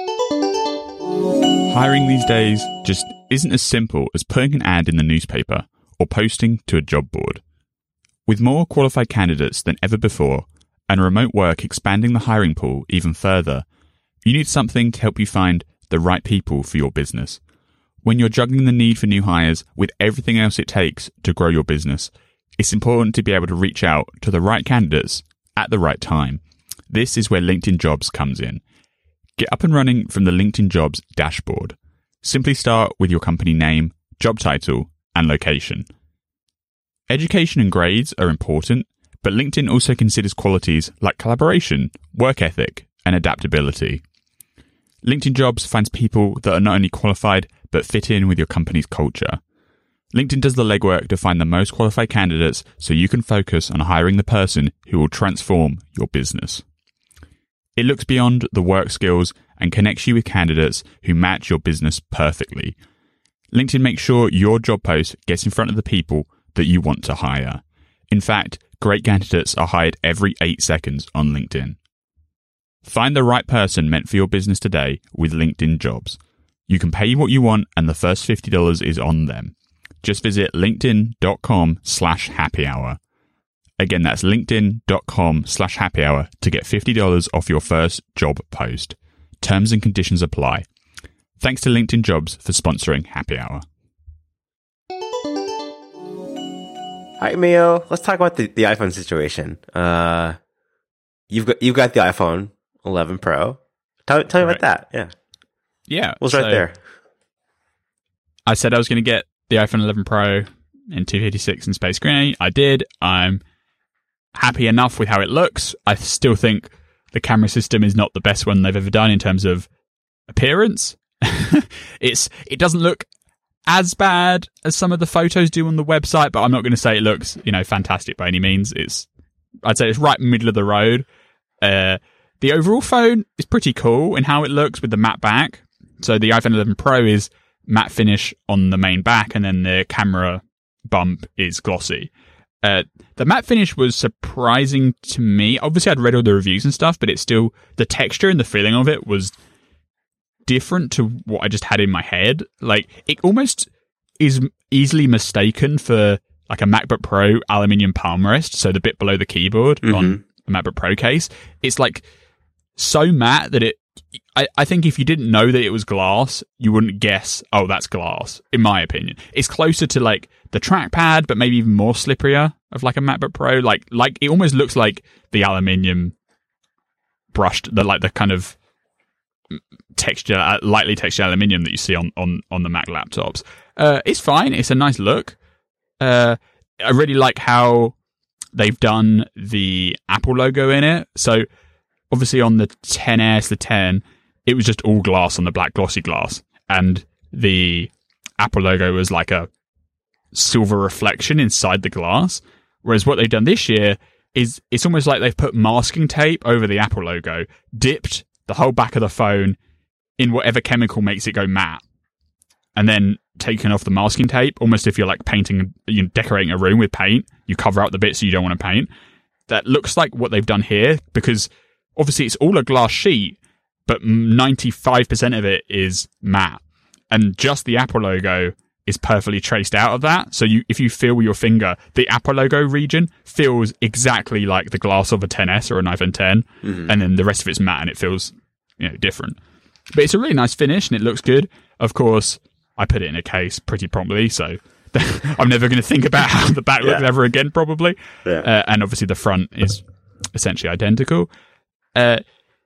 Hiring these days just isn't as simple as putting an ad in the newspaper or posting to a job board. With more qualified candidates than ever before, and remote work expanding the hiring pool even further, you need something to help you find the right people for your business. When you're juggling the need for new hires with everything else it takes to grow your business, it's important to be able to reach out to the right candidates at the right time. This is where LinkedIn Jobs comes in. Get up and running from the LinkedIn Jobs dashboard. Simply start with your company name, job title, and location. Education and grades are important, but LinkedIn also considers qualities like collaboration, work ethic, and adaptability. LinkedIn Jobs finds people that are not only qualified, but fit in with your company's culture. LinkedIn does the legwork to find the most qualified candidates so you can focus on hiring the person who will transform your business. It looks beyond the work skills and connects you with candidates who match your business perfectly. LinkedIn makes sure your job post gets in front of the people that you want to hire. In fact, great candidates are hired every eight seconds on LinkedIn. Find the right person meant for your business today with LinkedIn Jobs. You can pay what you want and the first fifty dollars is on them. Just visit linkedin.com slash happy hour. Again, that's linkedin.com slash happy hour to get fifty dollars off your first job post. Terms and conditions apply. Thanks to LinkedIn Jobs for sponsoring Happy Hour. All right, Mayo, let's talk about the, the iPhone situation. Uh, you've got you've got the iPhone eleven Pro. Tell, tell me right. about that. Yeah. Yeah. We'll start so there. I said I was going to get the iPhone eleven Pro in two fifty-six in Space Gray. I did. I'm happy enough with how it looks. I still think the camera system is not the best one they've ever done in terms of appearance. it's It doesn't look as bad as some of the photos do on the website, but I'm not going to say it looks, you know, fantastic by any means. It's, I'd say it's right middle of the road. Uh, the overall phone is pretty cool in how it looks with the matte back. So the iPhone eleven Pro is matte finish on the main back, and then the camera bump is glossy. Uh, the matte finish was surprising to me. Obviously, I'd read all the reviews and stuff, but it's still, the texture and the feeling of it was different to what I just had in my head. Like, it almost is easily mistaken for like a MacBook Pro aluminium palm rest, so the bit below the keyboard mm-hmm. on a MacBook Pro case. It's like so matte that it I, I think if you didn't know that it was glass, you wouldn't guess, oh, that's glass, in my opinion. It's closer to like the trackpad, but maybe even more slipperier of like a MacBook Pro. Like, like it almost looks like the aluminium brushed, the like the kind of texture, uh, lightly textured aluminium that you see on, on, on the Mac laptops. Uh, it's fine. It's a nice look. Uh, I really like how they've done the Apple logo in it. So obviously on the ten S, the ten, it was just all glass on the black glossy glass. And the Apple logo was like a silver reflection inside the glass. Whereas what they've done this year is it's almost like they've put masking tape over the Apple logo, dipped the whole back of the phone in whatever chemical makes it go matte, and then taken off the masking tape, almost if you're like painting, you know, decorating a room with paint, you cover out the bits you don't want to paint. That looks like what they've done here, because obviously it's all a glass sheet, but ninety-five percent of it is matte. And just the Apple logo is perfectly traced out of that. So you, if you feel with your finger, the Apple logo region feels exactly like the glass of a ten S or an iPhone ten. Mm-hmm. And then the rest of it's matte and it feels, you know, different. But it's a really nice finish and it looks good. Of course, I put it in a case pretty promptly, so I'm never going to think about how the back looks yeah. ever again, probably. Yeah. Uh, and obviously the front is essentially identical. Uh,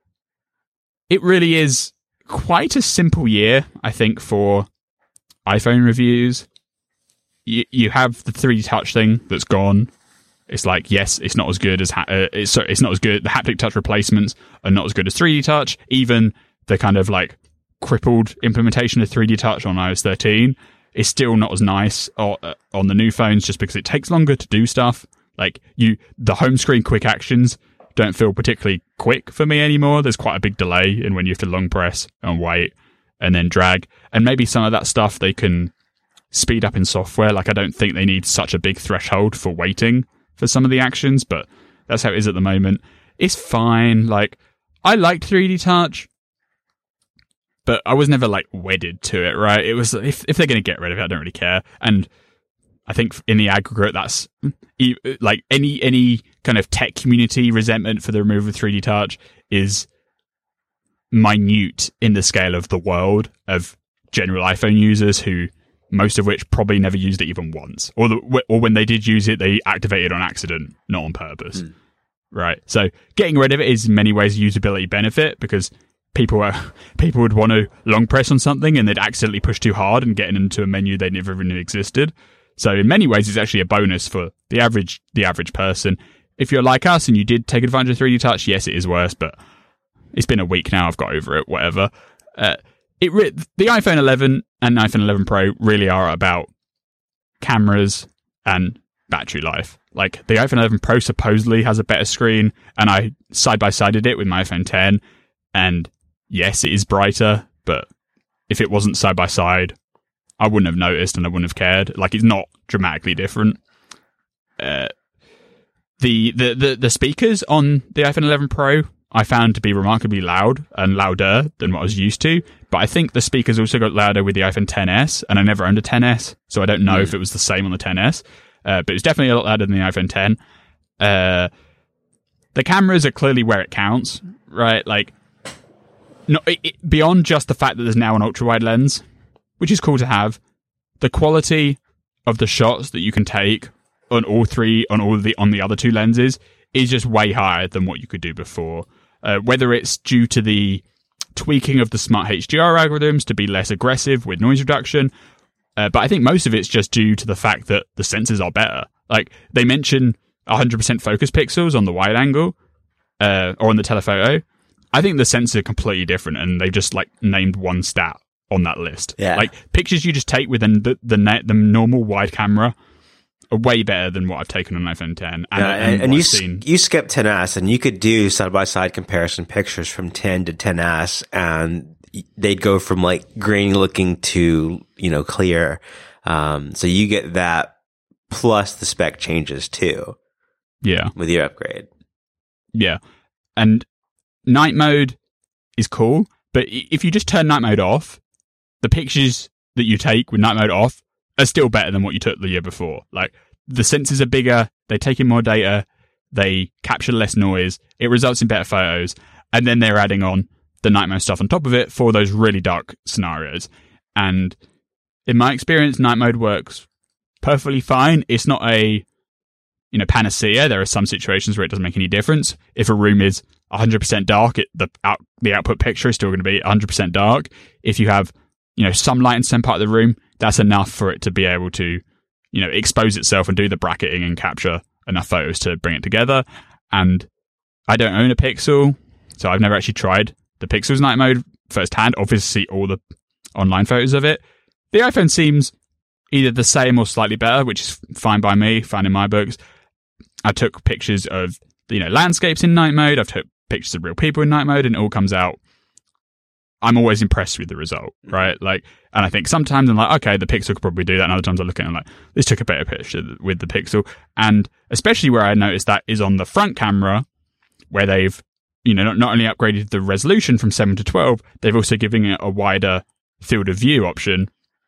it really is quite a simple year, I think, for iPhone reviews. You, you have the three D touch thing that's gone. It's like, yes, it's not as good as ha- uh, it's it's not as good. The haptic touch replacements are not as good as three D touch. Even the kind of like crippled implementation of three D touch on i O S thirteen is still not as nice or, uh, on the new phones, just because it takes longer to do stuff. Like you, the home screen quick actions don't feel particularly quick for me anymore. There's quite a big delay in when you have to long press and wait and then drag. And maybe some of that stuff they can speed up in software. Like I don't think they need such a big threshold for waiting for some of the actions, but that's how it is at the moment. It's fine. Like I liked three D touch, but I was never like wedded to it, right? It was, if if they're going to get rid of it, I don't really care. And I think in the aggregate, that's like any any kind of tech community resentment for the removal of three D touch is minute in the scale of the world of general iPhone users, who most of which probably never used it even once, or the, or when they did use it, they activated on accident, not on purpose, mm. right? So getting rid of it is in many ways a usability benefit, because people are people would want to long press on something and they'd accidentally push too hard and get into a menu they never even knew existed. So in many ways, it's actually a bonus for the average the average person. If you're like us and you did take advantage of three D touch, yes, it is worse, but it's been a week now. I've got over it. Whatever. Uh, it re- the iPhone eleven and iPhone eleven Pro really are about cameras and battery life. Like the iPhone eleven Pro supposedly has a better screen, and I side by sided it with my iPhone ten, and yes, it is brighter, but if it wasn't side by side, I wouldn't have noticed and I wouldn't have cared. Like, it's not dramatically different. Uh, the, the, the, the speakers on the iPhone eleven Pro I found to be remarkably loud and louder than what I was used to. But I think the speakers also got louder with the iPhone ten S, and I never owned a ten S, so I don't know mm. if it was the same on the ten S. Uh, but it's definitely a lot louder than the iPhone ten. Uh, the cameras are clearly where it counts, right? Like, no, it, it, beyond just the fact that there's now an ultra-wide lens, which is cool to have, the quality of the shots that you can take on all three, on all the on the other two lenses, is just way higher than what you could do before. Uh, whether it's due to the tweaking of the smart H D R algorithms to be less aggressive with noise reduction, uh, but I think most of it's just due to the fact that the sensors are better. Like, they mention one hundred percent focus pixels on the wide angle, uh, or on the telephoto. I think the sensors are completely different, and they've just like named one stat on that list. Yeah. Like, pictures you just take with the the, the, the normal wide camera are way better than what I've taken on iPhone ten. And, yeah, and, and, and you seen. you skip ten S, and you could do side by side comparison pictures from ten to ten S, and they'd go from like grainy looking to, you know, clear. Um, so you get that plus the spec changes too. Yeah, with your upgrade. Yeah, and night mode is cool, but if you just turn night mode off, the pictures that you take with night mode off are still better than what you took the year before. Like, the sensors are bigger, they take in more data, they capture less noise, it results in better photos, and then they're adding on the night mode stuff on top of it for those really dark scenarios. And in my experience, night mode works perfectly fine. It's not a, you know, panacea. There are some situations where it doesn't make any difference. If a room is one hundred percent dark, it, the out, the output picture is still going to be one hundred percent dark. If you have, you know, some light in some part of the room, that's enough for it to be able to, you know, expose itself and do the bracketing and capture enough photos to bring it together. And I don't own a Pixel, so I've never actually tried the Pixel's night mode firsthand. Obviously, all the online photos of it. The iPhone seems either the same or slightly better, which is fine by me, fine in my books. I took pictures of, you know, landscapes in night mode. I've took pictures of real people in night mode, and it all comes out. I'm always impressed with the result, right? Like, and I think sometimes I'm like, okay, the Pixel could probably do that. And other times I look at it and I'm like, this took a better picture with the Pixel. And especially where I noticed that is on the front camera, where they've, you know, not, not only upgraded the resolution from seven to twelve, they've also given it a wider field of view option.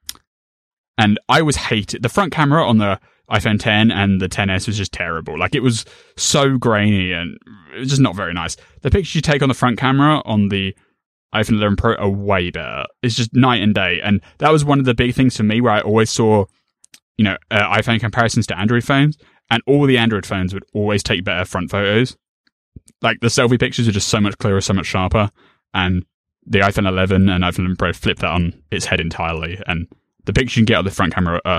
And I always hated the front camera on the iPhone ten and the X S was just terrible. Like, it was so grainy and it was just not very nice. The pictures you take on the front camera on the iPhone eleven Pro are way better. It's just night and day. And that was one of the big things for me, where I always saw, you know, uh, iPhone comparisons to Android phones, and all the Android phones would always take better front photos. Like, the selfie pictures are just so much clearer, so much sharper. And the iPhone eleven and iPhone eleven Pro flip that on its head entirely. And the pictures you can get of the front camera are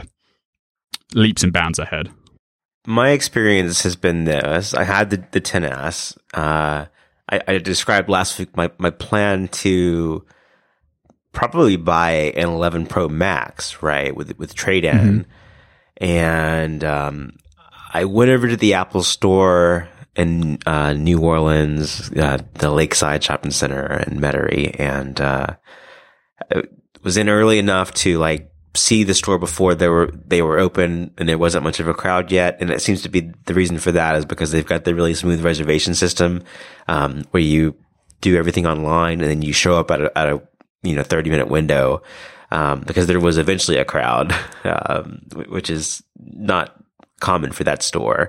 leaps and bounds ahead. My experience has been this. I had the, the X S. Uh, I, I described last week my, my plan to probably buy an eleven Pro Max, right, with with trade-in. Mm-hmm. And um, I went over to the Apple store in uh, New Orleans, uh, the Lakeside Shopping Center in Metairie, and uh, I was in early enough to, like, see the store before they were they were open, and there wasn't much of a crowd yet. And it seems to be the reason for that is because they've got the really smooth reservation system, um, where you do everything online and then you show up at a, at a you know thirty minute window. Um, because there was eventually a crowd, um, which is not common for that store.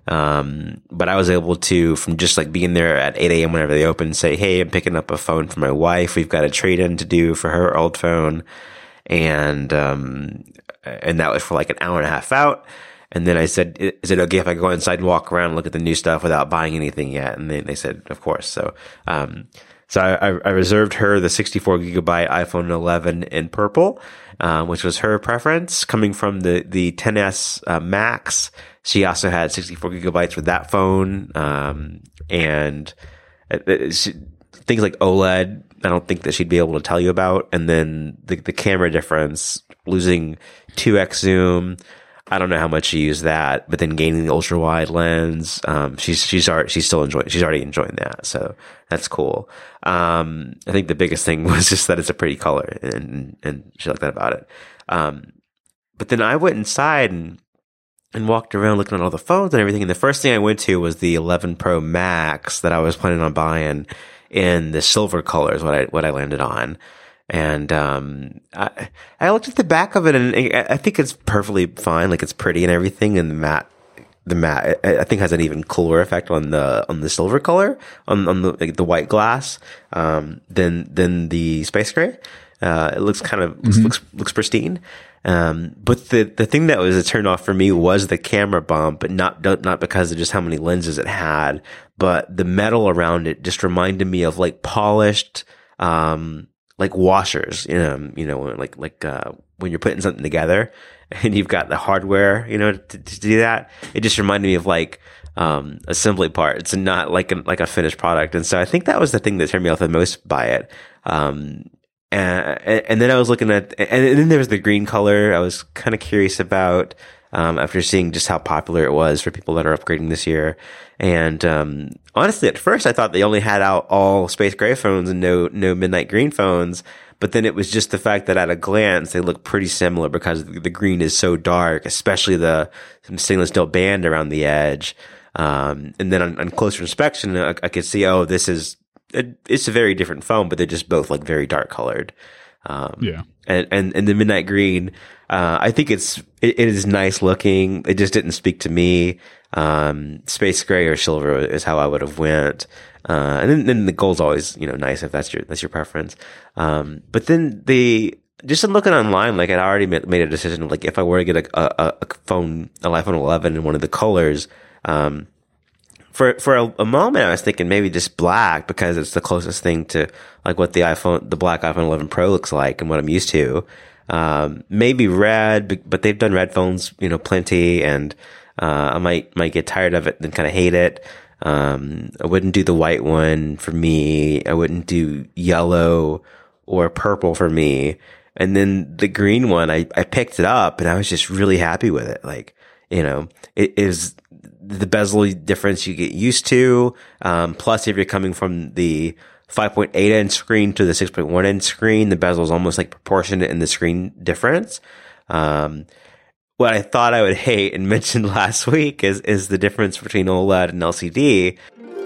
Um, but I was able to, from just like being there at eight a.m. whenever they open, say, hey, I'm picking up a phone for my wife. We've got a trade-in to do for her old phone. And, um, and that was for like an hour and a half out. And then I said, is it okay if I go inside and walk around and look at the new stuff without buying anything yet? And they, they said, of course. So, um, so I, I reserved her the sixty-four gigabyte iPhone eleven in purple, um, which was her preference. Coming from the, the X S uh, Max, she also had sixty-four gigabytes with that phone. Um, and it, it, she, things like OLED, I don't think that she'd be able to tell you about. And then the, the camera difference, losing two X zoom. I don't know how much she used that, but then gaining the ultra wide lens, um, she's, she's already, she's still enjoying, she's already enjoying that. So that's cool. Um, I think the biggest thing was just that it's a pretty color, and, and she liked that about it. Um, but then I went inside and, and walked around looking at all the phones and everything. And the first thing I went to was the eleven Pro Max that I was planning on buying in the silver color is what I, what I landed on. And, um, I, I looked at the back of it, and I think it's perfectly fine. Like, it's pretty and everything. And the matte, the matte, I think has an even cooler effect on the, on the silver color, on, on the, like, the white glass, um, than, than the space gray. Uh, it looks kind of, mm-hmm. looks, looks pristine. Um, but the, the thing that was a turn off for me was the camera bump, but not, not because of just how many lenses it had, but the metal around it just reminded me of like polished, um, like washers, you know, you know, like, like, uh, when you're putting something together and you've got the hardware, you know, to, to do that. It just reminded me of like, um, assembly parts and not like a, like a finished product. And so I think that was the thing that turned me off the most by it. Um, and, and then I was looking at, and then there was the green color I was kind of curious about, um, after seeing just how popular it was for people that are upgrading this year. And, um, honestly, at first I thought they only had out all space gray phones and no, no midnight green phones. But then it was just the fact that at a glance, they look pretty similar because the green is so dark, especially the stainless steel band around the edge. Um, and then on, on closer inspection, I, I could see, oh, this is, it, it's a very different phone, but they're just both like very dark colored. Um, yeah. And, and, and the midnight green, uh, I think it's, it, it is nice looking. It just didn't speak to me. Um, space gray or silver is how I would have went. Uh, and then, then the gold's always, you know, nice if that's your, that's your preference. Um, but then the, just in looking online, like I'd already made, made a decision of like, if I were to get a, a, a phone, an iPhone eleven in one of the colors, um, for, for a, a moment I was thinking maybe just black because it's the closest thing to like what the iPhone, the black iPhone eleven Pro looks like and what I'm used to. Um, maybe red, but they've done red phones, you know, plenty, and, uh, I might, might get tired of it and kind of hate it. Um, I wouldn't do the white one for me. I wouldn't do yellow or purple for me. And then the green one, I, I picked it up and I was just really happy with it. Like, you know, it is the bezel difference you get used to. Um, plus if you're coming from the five point eight inch screen to the six point one inch screen, the bezel is almost like proportionate in the screen difference. Um, What I thought I would hate and mentioned last week is, is the difference between OLED and L C D.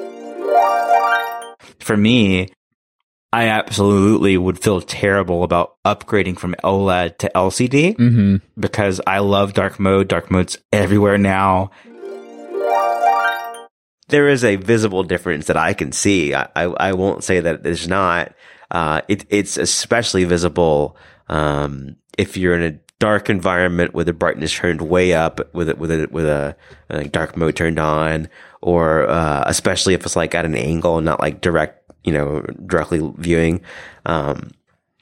For me, I absolutely would feel terrible about upgrading from OLED to L C D mm-hmm. because I love dark mode. Dark mode's everywhere now. There is a visible difference that I can see. I, I, I won't say that there's not. Uh, it, it's especially visible, um, if you're in a dark environment with the brightness turned way up, with it, with a, with a, a dark mode turned on, or, uh, especially if it's like at an angle and not like direct, you know, directly viewing. Um,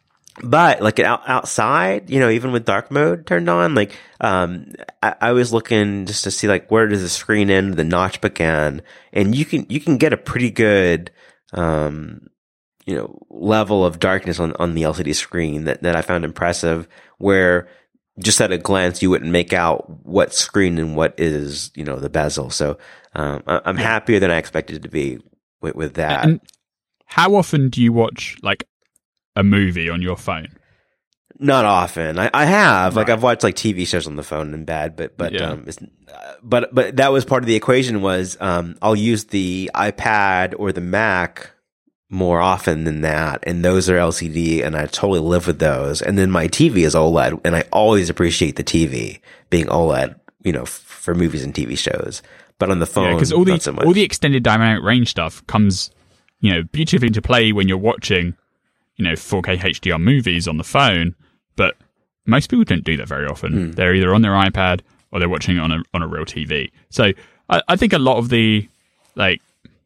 but like out, outside, you know, even with dark mode turned on, like, um, I, I was looking just to see like where does the screen end, the notch begin, and you can, you can get a pretty good, um, you know, level of darkness on, on the L C D screen that, that I found impressive, where just at a glance, you wouldn't make out what screen and what is, you know, the bezel. So, um, I, I'm happier than I expected it to be with, with that. And how often do you watch like a movie on your phone? Not often. I, I have, Right. like, I've watched like T V shows on the phone in bed, but, but, Yeah. um, it's, uh, but, but that was part of the equation was, um, I'll use the iPad or the Mac more often than that. And those are L C D and I totally live with those. And then my T V is OLED and I always appreciate the T V being OLED, you know, f- for movies and T V shows. But on the phone, Yeah, because all the not so much. all the extended dynamic range stuff comes, you know, beautifully into play when you're watching, you know, four K H D R movies on the phone. But most people don't do that very often. Mm. They're either on their iPad or they're watching it on a on a real T V. So I, I think a lot of the like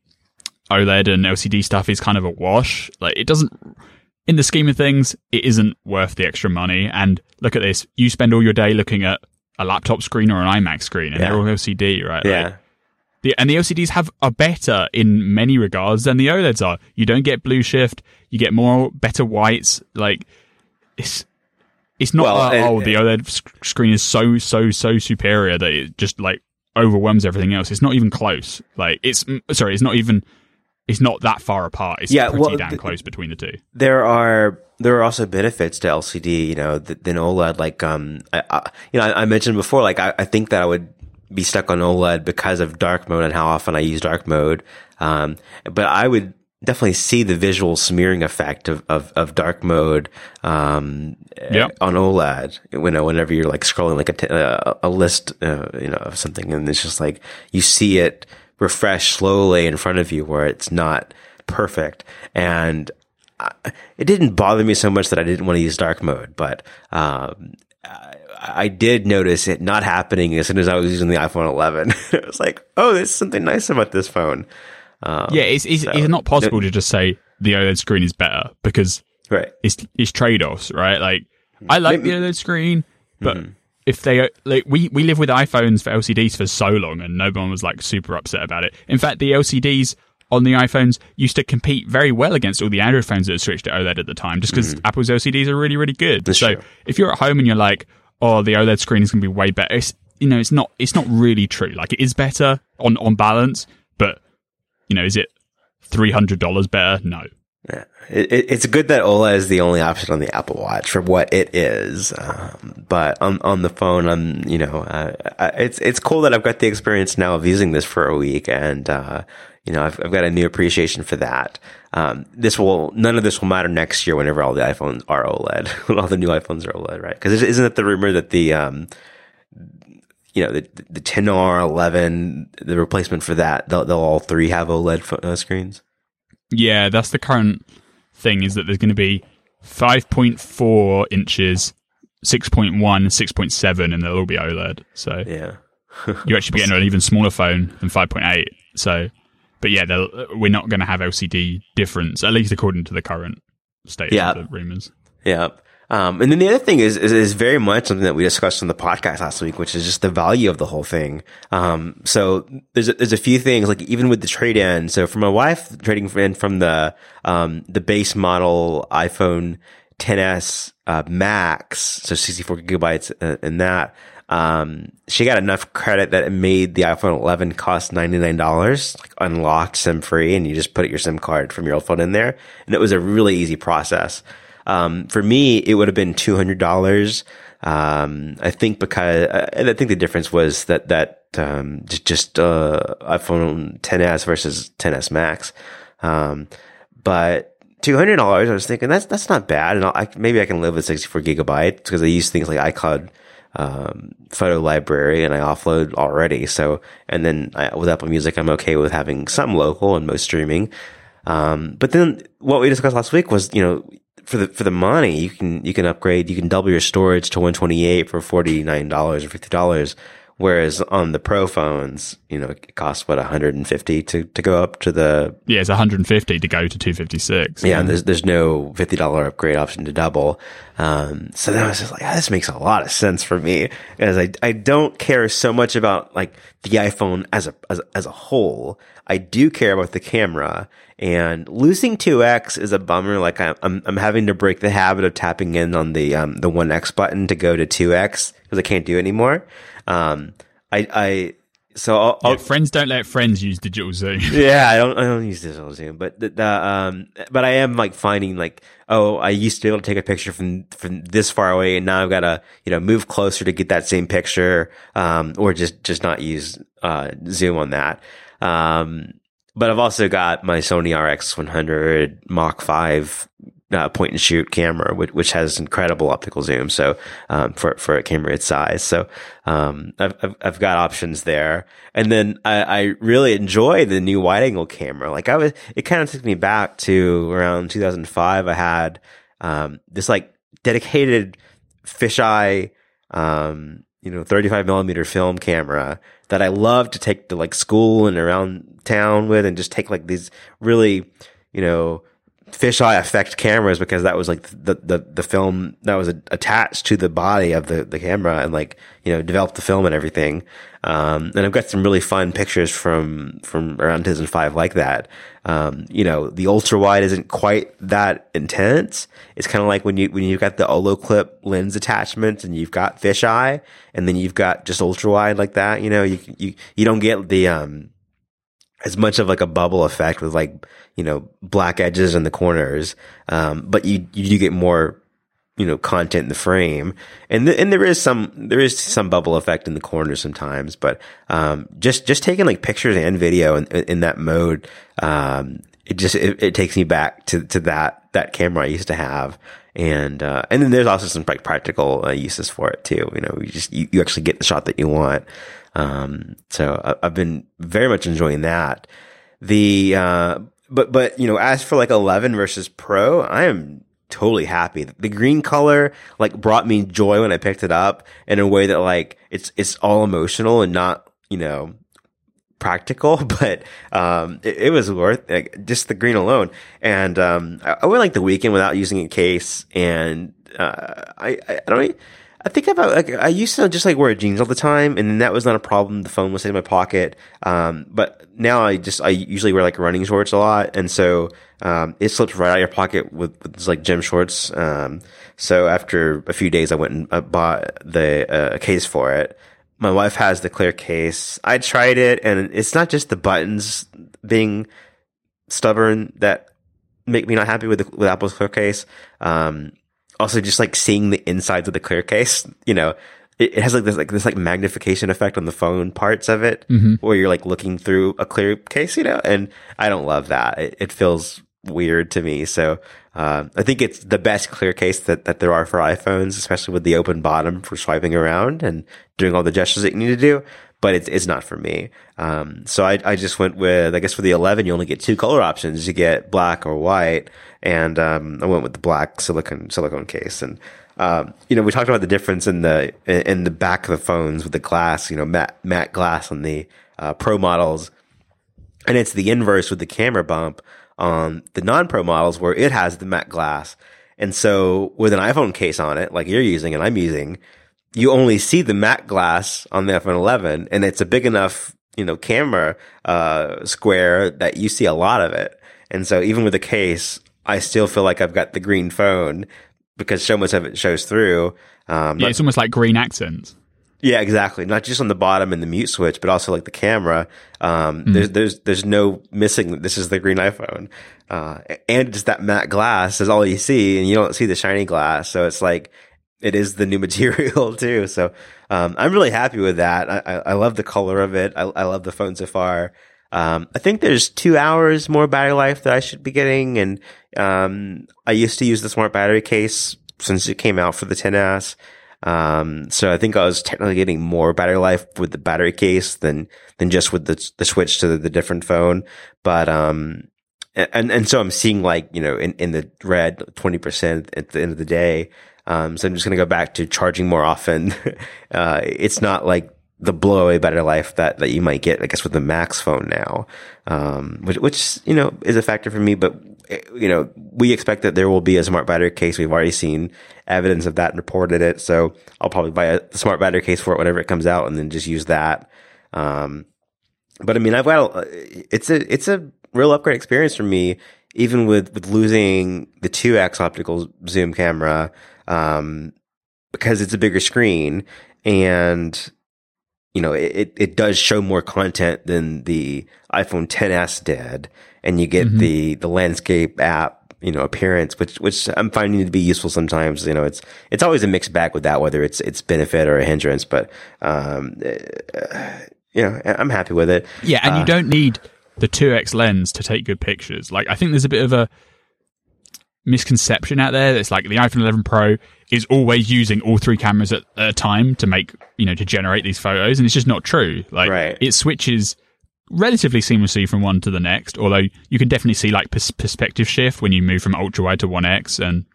OLED and L C D stuff is kind of a wash. Like it doesn't, in the scheme of things, it isn't worth the extra money. And look at this: you spend all your day looking at a laptop screen or an iMac screen, and Yeah. they're all L C D, right? Yeah. Like, the, and the L C Ds have are better in many regards than the OLEDs are. You don't get blue shift. You get more better whites. Like it's it's not Well, uh, and- oh the OLED sc- screen is so so so superior that it just like overwhelms everything else. It's not even close. Like it's mm, sorry, it's not even. It's not that far apart. It's Yeah, pretty well, damn th- close between the two. There are there are also benefits to L C D, you know, th- than OLED. Like, um, I, I, you know, I, I mentioned before, like, I, I think that I would be stuck on OLED because of dark mode and how often I use dark mode. Um, but I would definitely see the visual smearing effect of of, of dark mode, um, Yep. on OLED. You know, whenever you're like scrolling like a t- uh, a list, uh, you know, of something, and it's just like you see it refresh slowly in front of you where it's not perfect. And I, it didn't bother me so much that I didn't want to use dark mode, but, um, I, I did notice it not happening as soon as I was using the iPhone eleven. It was like, oh, there's something nice about this phone. Um, Yeah, it's it's, so- it's not possible to just say the OLED screen is better because right. it's it's trade offs, right? Like I like Maybe- the OLED screen, but Mhm. if they like we we live with iPhones for L C Ds for so long, and no one was like super upset about it. In fact, the L C Ds on the iPhones used to compete very well against all the Android phones that had switched to OLED at the time, just because Apple's L C Ds are really really good. That's so true. if you're at home and you're like, oh, the OLED screen is going to be way better, it's, you know, it's not it's not really true. Like it is better on on balance, but you know, is it three hundred dollars better? No. Yeah. It, it, it's good that OLED is the only option on the Apple Watch for what it is. Um, but on, on the phone, I'm, you know, uh, I, it's, it's cool that I've got the experience now of using this for a week. And, uh, you know, I've, I've got a new appreciation for that. Um, this will, none of this will matter next year whenever all the iPhones are OLED, when all the new iPhones are OLED, right? Cause isn't it the rumor that the, um, you know, the, the ten R, eleven, the replacement for that, they'll, they'll all three have OLED fo- uh, screens. Yeah, that's the current thing, is that there's going to be five point four inches, six point one, six point seven, and they'll all be OLED. So yeah. you actually be getting an even smaller phone than five point eight. So, but yeah, we're not going to have L C D difference, at least according to the current state yeah. of the rumors. Yeah. Um, and then the other thing is, is, is very much something that we discussed on the podcast last week, which is just the value of the whole thing. Um, so there's a, there's a few things, like even with the trade in. So for my wife, trading in from the, um, the base model iPhone X S, uh, Max, so sixty-four gigabytes uh, in that, um, she got enough credit that it made the iPhone eleven cost ninety-nine dollars, like unlocked, SIM free, and you just put your SIM card from your old phone in there. And it was a really easy process. Um, for me, it would have been two hundred dollars. Um, I think because, uh, I think the difference was that, that, um, just, just, uh, iPhone X S versus X S Max. Um, but two hundred dollars, I was thinking that's, that's not bad. And I'll, I, maybe I can live with sixty-four gigabytes because I use things like iCloud, um, photo library, and I offload already. So, and then I, with Apple Music, I'm okay with having some local and most streaming. Um, but then what we discussed last week was, you know, for the, for the money, you can, you can upgrade, you can double your storage to one twenty-eight for forty-nine dollars or fifty dollars. Whereas on the Pro phones, you know, it costs what, one hundred fifty to, to go up to the. Yeah, it's one hundred fifty to go to two fifty-six. Yeah, yeah. And there's, there's no fifty dollars upgrade option to double. Um, so then I was just like, oh, this makes a lot of sense for me, as I, I don't care so much about like the iPhone as a, as, as a whole. I do care about the camera, and losing two X is a bummer. Like I'm, I'm, I'm having to break the habit of tapping in on the, um, the one X button to go to two X because I can't do it anymore. Um, I, I, so I'll, yeah, I'll, friends don't let friends use digital zoom. yeah, I don't, I don't use digital zoom, but the, the, um, but I am like finding like, oh, I used to be able to take a picture from, from this far away, and now I've got to, you know, move closer to get that same picture, um, or just, just not use, uh, zoom on that. Um, but I've also got my Sony R X one hundred Mach five, uh, point and shoot camera, which, which has incredible optical zoom. So, um, for, for a camera its size. So, um, I've, I've, I've got options there. And then I, I really enjoy the new wide angle camera. Like I was, it kind of took me back to around two thousand five. I had, um, this like dedicated fisheye, um, you know, thirty-five millimeter film camera that I love to take to like school and around town with, and just take like these really, you know, fisheye effect cameras, because that was like the, the, the film that was attached to the body of the, the camera, and like, you know, develop the film and everything. Um, and I've got some really fun pictures from, from around two thousand five like that. Um, you know, the ultra wide isn't quite that intense. It's kind of like when you, when you've got the Olloclip lens attachment and you've got fisheye, and then you've got just ultra wide like that, you know, you, you, you don't get the, um, as much of like a bubble effect with like, you know, black edges in the corners. Um, but you, you do get more, you know, content in the frame. And, th- and there is some, there is some bubble effect in the corners sometimes, but, um, just, just taking like pictures and video in, in that mode, um, it just, it, it takes me back to, to that, that camera I used to have. And, uh, and then there's also some like practical uh, uses for it too. You know, you just, you, you actually get the shot that you want. Um, so I, I've been very much enjoying that. The, uh, but, but, you know, as for like eleven versus Pro, I am totally happy. The green color, like, brought me joy when I picked it up in a way that, like, it's, it's all emotional and not, you know, practical, but, um, it, it was worth, like, just the green alone. And, um, I, I went like the weekend without using a case, and, uh, I, I, I don't, I think about, like, I used to just like wear jeans all the time, and then that was not a problem. The phone was in my pocket. Um, but now I just, I usually wear like running shorts a lot. And so, um, it slips right out of your pocket with, with like gym shorts. Um, so after a few days, I went and uh, bought the, uh, case for it. My wife has the clear case. I tried it, and it's not just the buttons being stubborn that make me not happy with the, with Apple's clear case. Um, Also, just like seeing the insides of the clear case, you know, it, it has like this like this like magnification effect on the phone parts of it, mm-hmm. where you're like looking through a clear case, you know. And I don't love that. It, it feels weird to me. So Uh, I think it's the best clear case that, that there are for iPhones, especially with the open bottom for swiping around and doing all the gestures that you need to do. But it's it's not for me. Um, so I I just went with, I guess for the eleven, you only get two color options. You get black or white, and um, I went with the black silicone silicone case. And um, you know, we talked about the difference in the in the back of the phones with the glass, you know, matte matte glass on the uh, Pro models, and it's the inverse with the camera bump on the non-Pro models, where it has the matte glass. And so with an iPhone case on it, like you're using and I'm using, you only see the matte glass on the iPhone eleven, and it's a big enough, you know, camera uh square that you see a lot of it. And so even with the case, I still feel like I've got the green phone because so much of it shows through. Um, yeah, it's almost like green accents. Yeah, exactly. Not just on the bottom and the mute switch, but also like the camera. Um, mm. there's, there's, there's no missing. This is the green iPhone. Uh, and just that matte glass is all you see, and you don't see the shiny glass. So it's like, it is the new material too. So, um, I'm really happy with that. I, I, I love the color of it. I, I love the phone so far. Um, I think there's two hours more battery life that I should be getting. And, um, I used to use the smart battery case since it came out for the X S. Um, so I think I was technically getting more battery life with the battery case than, than just with the, the switch to the, the different phone. But, um, and, and so I'm seeing like, you know, in, in the red twenty percent at the end of the day. Um, so I'm just going to go back to charging more often. uh, it's not like the blow away battery life that, that you might get, I guess, with the Max phone now. Um, which, which, you know, is a factor for me, but, you know, we expect that there will be a smart battery case. We've already seen evidence of that and reported it. So I'll probably buy a smart battery case for it whenever it comes out and then just use that. Um, but I mean, I've got, a, it's a, it's a real upgrade experience for me, even with, with losing the two X optical zoom camera, um, because it's a bigger screen and, you know, it, it does show more content than the iPhone X S did. And you get mm-hmm. the, the landscape app, you know, appearance, which, which I'm finding to be useful sometimes. You know, it's, it's always a mixed bag with that, whether it's, it's benefit or a hindrance, but, um, uh, you know, I'm happy with it. Yeah. And uh, you don't need the two X lens to take good pictures. Like, I think there's a bit of a misconception out there. It's like the iPhone eleven Pro is always using all three cameras at, at a time to make, you know, to generate these photos. And it's just not true. Like, right. It switches relatively seamlessly from one to the next, although you can definitely see like pers- perspective shift when you move from ultra wide to one X. And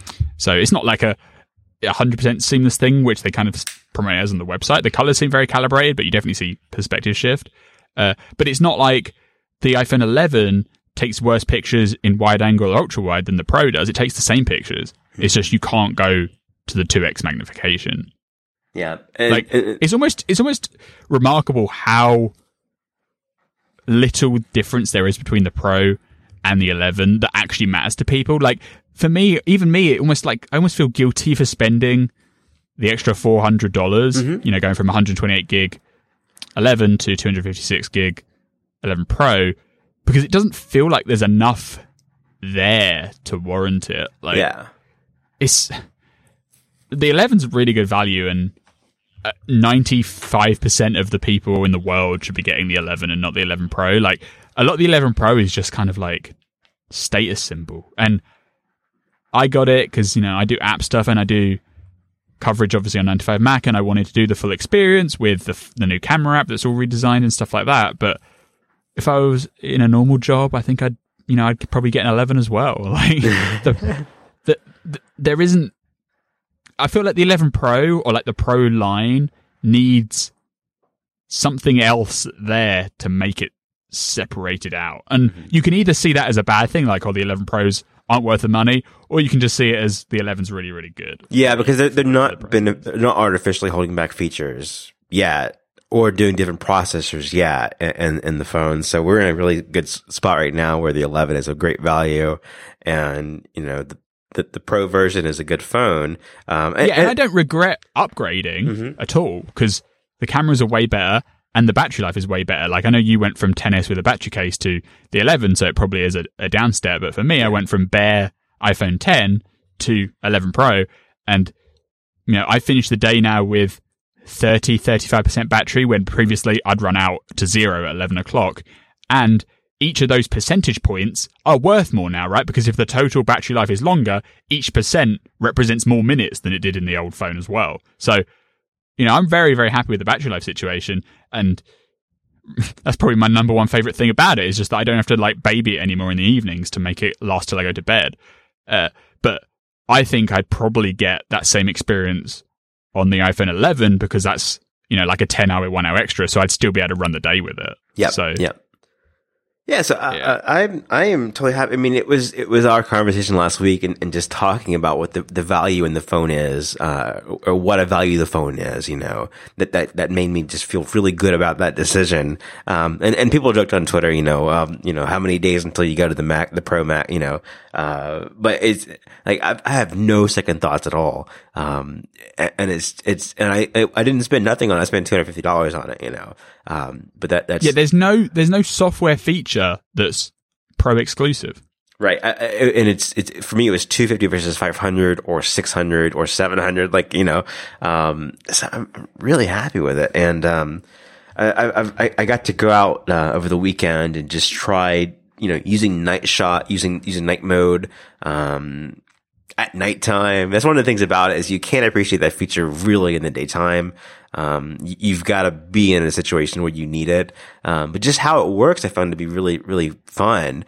so it's not like a one hundred percent seamless thing, which they kind of promote as on the website. The colors seem very calibrated, but you definitely see perspective shift. Uh, but it's not like the iPhone eleven takes worse pictures in wide angle or ultra wide than the Pro does. It takes the same pictures. Hmm. It's just you can't go to the two X magnification. Yeah. And, like uh, it's almost it's almost remarkable how little difference there is between the Pro and the eleven that actually matters to people. Like for me, even me, it almost like I almost feel guilty for spending the extra four hundred dollars, mm-hmm. you know, going from one hundred twenty-eight gig eleven to two hundred fifty-six gig eleven Pro, because it doesn't feel like there's enough there to warrant it. Like, yeah, it's the eleven's really good value, and ninety-five percent of the people in the world should be getting the eleven and not the eleven Pro. Like, a lot of the eleven Pro is just kind of like status symbol. And I got it because, you know, I do app stuff and I do coverage obviously on ninety-five Mac, and I wanted to do the full experience with the, the new camera app that's all redesigned and stuff like that. But if I was in a normal job, I think I'd, you know, I'd probably get an eleven as well. Like, the, the, the, there isn't, I feel like the eleven Pro or like the Pro line needs something else there to make it separated out. And mm-hmm. you can either see that as a bad thing, like, oh, the eleven Pros aren't worth the money, or you can just see it as the eleven's really, really good. Yeah, because they're, they're not been they're not artificially holding back features yet, or doing different processors yet in, in the phone. So we're in a really good spot right now where the eleven is a great value, and, you know, the The, the Pro version is a good phone. Um, and, yeah, and I don't regret upgrading mm-hmm. at all, because the cameras are way better and the battery life is way better. Like, I know you went from X S with a battery case to the eleven, so it probably is a, a down step. But for me, I went from bare iPhone ten to eleven Pro, and, you know, I finished the day now with thirty, thirty-five percent battery, when previously I'd run out to zero at eleven o'clock. And each of those percentage points are worth more now, right? Because if the total battery life is longer, each percent represents more minutes than it did in the old phone as well. So, you know, I'm very, very happy with the battery life situation. And that's probably my number one favorite thing about it, is just that I don't have to like baby it anymore in the evenings to make it last till I go to bed. Uh, but I think I'd probably get that same experience on the iPhone eleven, because that's, you know, like a ten hour, one hour extra. So I'd still be able to run the day with it. Yeah. So, yeah. Yeah, so I, Yeah. I, I'm I am totally happy. I mean, it was it was our conversation last week, and, and just talking about what the, the value in the phone is, uh, or what a value the phone is. You know, that that that made me just feel really good about that decision. Um, and and people joked on Twitter, you know, um, you know, how many days until you go to the Mac, the Pro Mac, you know, uh, but it's like I, I have no second thoughts at all. Um, and, and it's it's and I I didn't spend nothing on it. I spent two hundred fifty dollars on it, you know. Um, but that that's yeah, there's no there's no software feature that's Pro exclusive. Right. I, I, and it's, it's, for me, it was two fifty versus five hundred or six hundred or seven hundred, like, you know, um, so I'm really happy with it. And, um, I, I, I got to go out, uh, over the weekend and just try, you know, using night shot, using, using night mode, um, at nighttime. That's one of the things about it, is you can't appreciate that feature really in the daytime. Um, you've got to be in a situation where you need it. Um, but just how it works, I found to be really, really fun.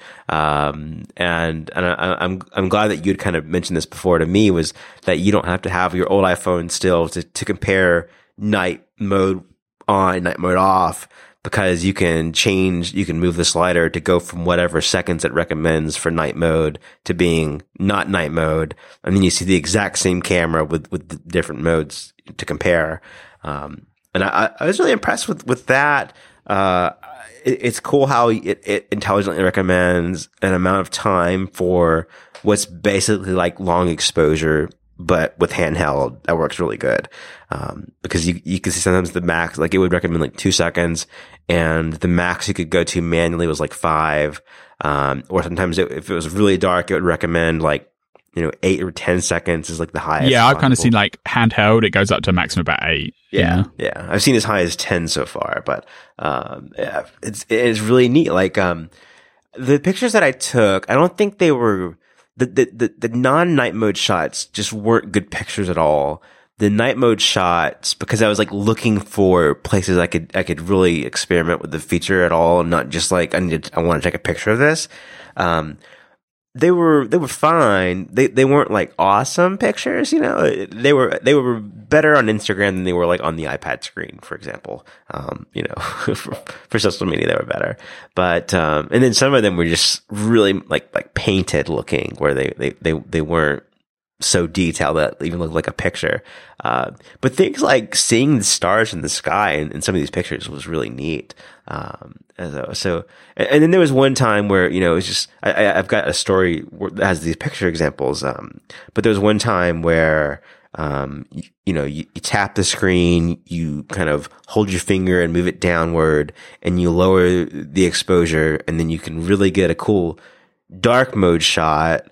Um, and, and I, I'm, I'm glad that you'd kind of mentioned this before to me, was that you don't have to have your old iPhone still to, to compare night mode on, night mode off, because you can change, you can move the slider to go from whatever seconds it recommends for night mode to being not night mode. And then you see the exact same camera with, with the different modes to compare. Um, and I, I was really impressed with, with that. Uh, it, it's cool how it, it intelligently recommends an amount of time for what's basically like long exposure, but with handheld. That works really good. Um, because you, you can see sometimes the max, like it would recommend like two seconds, and the max you could go to manually was like five. Um, or sometimes it, if it was really dark, it would recommend like, you know, eight or ten seconds is like the highest. Yeah, I've kind of possible. seen like handheld, it goes up to a maximum about eight. Yeah, Yeah. yeah. I've seen as high as ten so far, but um, yeah, it's it's really neat. Like um, the pictures that I took, I don't think they were the the the, the non night mode shots just weren't good pictures at all. The night mode shots, because I was like looking for places I could I could really experiment with the feature at all, and not just like I need to, I want to take a picture of this. Um, They were, they were fine. They, they weren't like awesome pictures, you know, they were, they were better on Instagram than they were like on the iPad screen, for example. Um, you know, for, for social media, they were better. But, um, and then some of them were just really like, like painted looking, where they, they, they, they weren't so detailed that it even looked like a picture. Uh, but things like seeing the stars in the sky in, in some of these pictures was really neat. Um, so, so, and then there was one time where, you know, it's just, I, I've got a story that has these picture examples. Um, but there was one time where, um, you, you know, you, you tap the screen, you kind of hold your finger and move it downward, and you lower the exposure, and then you can really get a cool dark mode shot.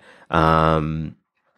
Um,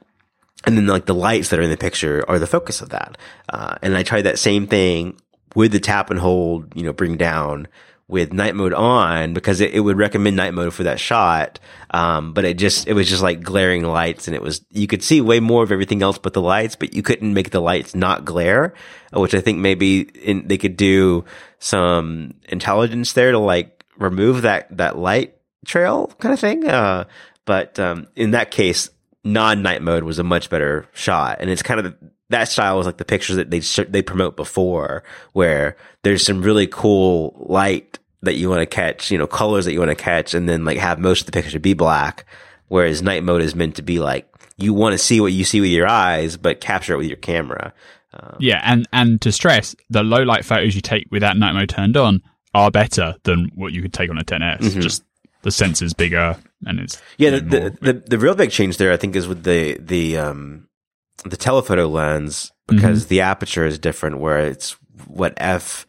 And then like the lights that are in the picture are the focus of that. Uh, and I tried that same thing with the tap and hold, you know, bring down with night mode on, because it, it would recommend night mode for that shot. Um, but it just, it was just like glaring lights, and it was, you could see way more of everything else but the lights, but you couldn't make the lights not glare, which I think maybe in, they could do some intelligence there to like remove that, that light trail kind of thing. Uh, but, um, in that case, non-night mode was a much better shot. And it's kind of, that style was like the pictures that they, they promote before, where there's some really cool light that you want to catch, you know, colors that you want to catch, and then like have most of the picture be black. Whereas night mode is meant to be like, you want to see what you see with your eyes, but capture it with your camera. Um, Yeah. And, and to stress, the low light photos you take with that night mode turned on are better than what you could take on a ten S. Mm-hmm. Just the sensor's bigger, and it's Yeah, you the, know, more- the, the the real big change there, I think, is with the the um the telephoto lens, because Mm-hmm. the aperture is different, where it's what f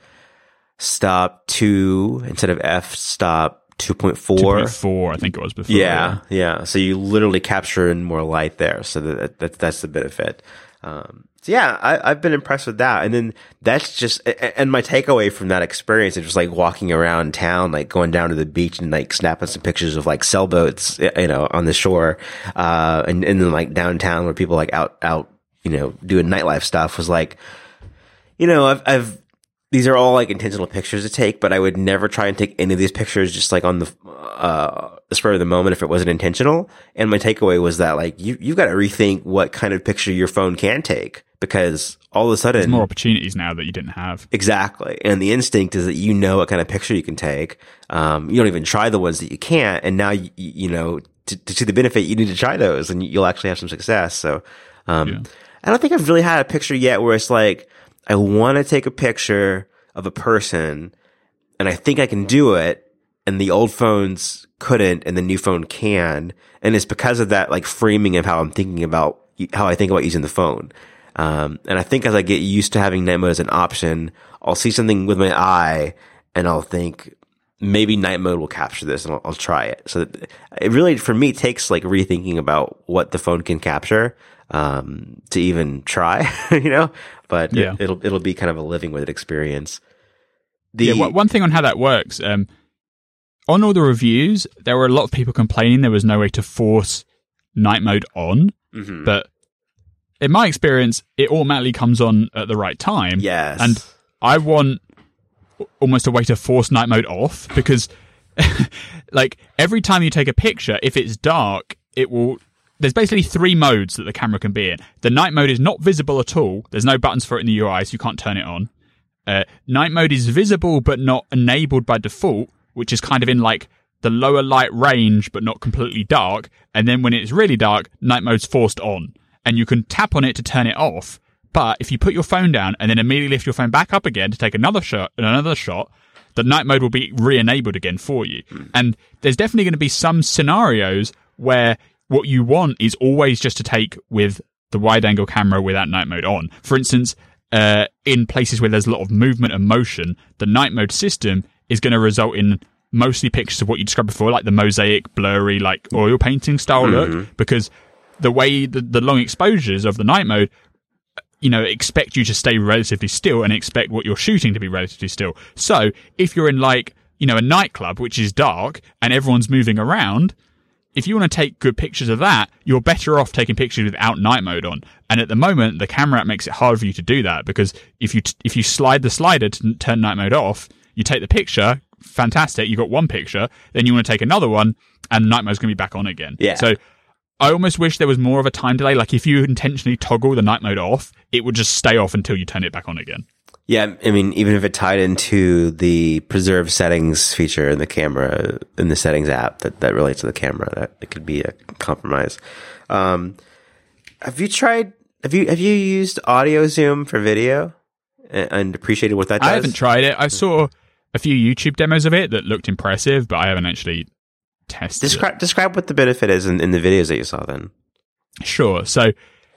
stop two instead of f stop two point four. two point four, I think it was before. Yeah, yeah. So you literally capture in more light there. So that, that that's the benefit. Um, So yeah, I, I've been impressed with that. And then that's just, and my takeaway from that experience is just like walking around town, like going down to the beach and like snapping some pictures of like sailboats, you know, on the shore, uh, and, and then like downtown where people like out, out, you know, doing nightlife stuff was like, you know, I've, I've, these are all like intentional pictures to take, but I would never try and take any of these pictures just like on the, uh, the spur of the moment if it wasn't intentional. And my takeaway was that like you, you've got to rethink what kind of picture your phone can take, because all of a sudden there's more opportunities now that you didn't have. Exactly. And the instinct is that you know what kind of picture you can take. Um, you don't even try the ones that you can't. And now, you, you know, to, to see the benefit, you need to try those and you'll actually have some success. So, um, yeah. I don't think I've really had a picture yet where it's like, I want to take a picture of a person and I think I can do it, and the old phones couldn't and the new phone can. And it's because of that like framing of how I'm thinking about how I think about using the phone. Um, and I think as I get used to having night mode as an option, I'll see something with my eye and I'll think maybe night mode will capture this, and I'll, I'll try it. So that it really, for me, takes like rethinking about what the phone can capture, um, to even try, you know, but yeah. it, it'll, it'll be kind of a living with it experience. The, yeah, one thing on how that works, um, on all the reviews, there were a lot of people complaining there was no way to force night mode on, mm-hmm. but in my experience, it automatically comes on at the right time. Yes. And I want almost a way to force night mode off, because like every time you take a picture, if it's dark, it will, there's basically three modes that the camera can be in. The night mode is not visible at all. There's no buttons for it in the U I, so you can't turn it on. Uh, night mode is visible but not enabled by default, which is kind of in like the lower light range but not completely dark. And then when it's really dark, night mode's forced on. And you can tap on it to turn it off. But if you put your phone down and then immediately lift your phone back up again to take another shot, another shot, the night mode will be re-enabled again for you. Mm. And there's definitely going to be some scenarios where what you want is always just to take with the wide-angle camera without night mode on. For instance, uh, in places where there's a lot of movement and motion, the night mode system is going to result in mostly pictures of what you described before, like the mosaic, blurry, like oil painting style mm-hmm. look, because the way the, the long exposures of the night mode, you know, expect you to stay relatively still and expect what you're shooting to be relatively still. So if you're in like, you know, a nightclub, which is dark and everyone's moving around, if you want to take good pictures of that, you're better off taking pictures without night mode on. And at the moment, the camera app makes it hard for you to do that, because if you, t- if you slide the slider to turn night mode off, you take the picture, fantastic, you got one picture, then you want to take another one and night mode's going to be back on again. Yeah. So I almost wish there was more of a time delay. Like if you intentionally toggle the night mode off, it would just stay off until you turn it back on again. Yeah, I mean, even if it tied into the preserve settings feature in the camera, in the settings app that, that relates to the camera, that it could be a compromise. Um, have you tried, have you, have you used Audio Zoom for video and, and appreciated what that does? I haven't tried it. I saw a few YouTube demos of it that looked impressive, but I haven't actually tested describe, it. Describe what the benefit is in, in the videos that you saw then. Sure. So,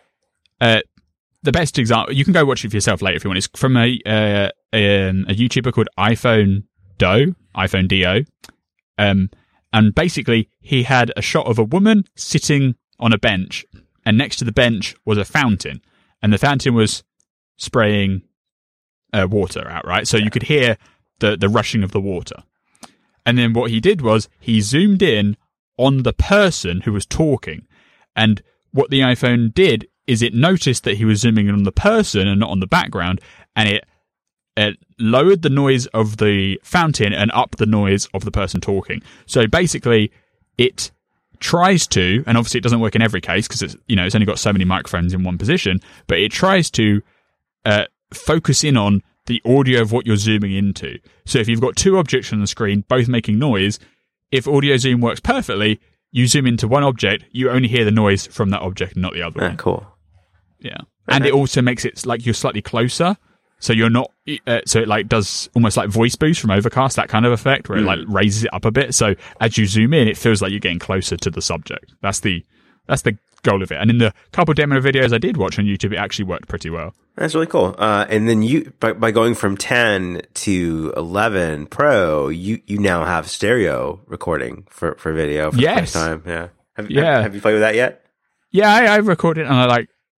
uh, the best example, you can go watch it for yourself later if you want. It's from a uh, a, a YouTuber called iPhone Do, iPhone Do. Um, and basically, he had a shot of a woman sitting on a bench, and next to the bench was a fountain, and the fountain was spraying uh, water out, right? So you could hear the, the rushing of the water. And then what he did was he zoomed in on the person who was talking, and what the iPhone did is it noticed that he was zooming in on the person and not on the background, and it, it lowered the noise of the fountain and upped the noise of the person talking. So basically, it tries to, and obviously it doesn't work in every case because it's, you know, it's only got so many microphones in one position, but it tries to uh, focus in on the audio of what you're zooming into. So if you've got two objects on the screen, both making noise, if audio zoom works perfectly, you zoom into one object, you only hear the noise from that object and not the other ah, one. Cool. Yeah. And it also makes it like you're slightly closer. So you're not, uh, so it like does almost like voice boost from Overcast, that kind of effect where mm. it like raises it up a bit. So as you zoom in, it feels like you're getting closer to the subject. That's the, that's the goal of it. And in the couple demo videos I did watch on YouTube, it actually worked pretty well. That's really cool. Uh, and then you, by, by going from ten to eleven Pro, you, you now have stereo recording for, for video for yes. the first time. Yeah. Have, yeah. Have, have you played with that yet? Yeah, I, I recorded and I like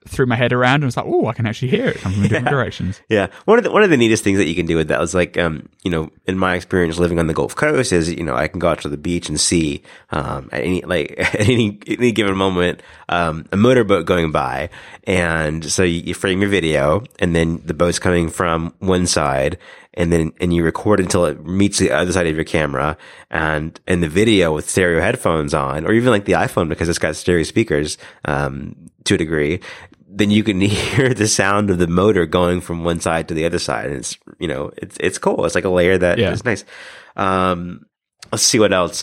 threw my head around and was like, oh, I can actually hear it coming from different directions. Yeah. One of the, one of the neatest things that you can do with that was like, um, you know, in my experience living on the Gulf Coast is, you know, I can go out to the beach and see, um, at any, like, at any, any given moment, um, a motorboat going by. And so you, you frame your video and then the boat's coming from one side and then, and you record until it meets the other side of your camera and in the video with stereo headphones on, or even like the iPhone because it's got stereo speakers, um, to a degree, then you can hear the sound of the motor going from one side to the other side. And it's, you know, it's, it's cool. It's like a layer that yeah. is nice. Um, let's see what else.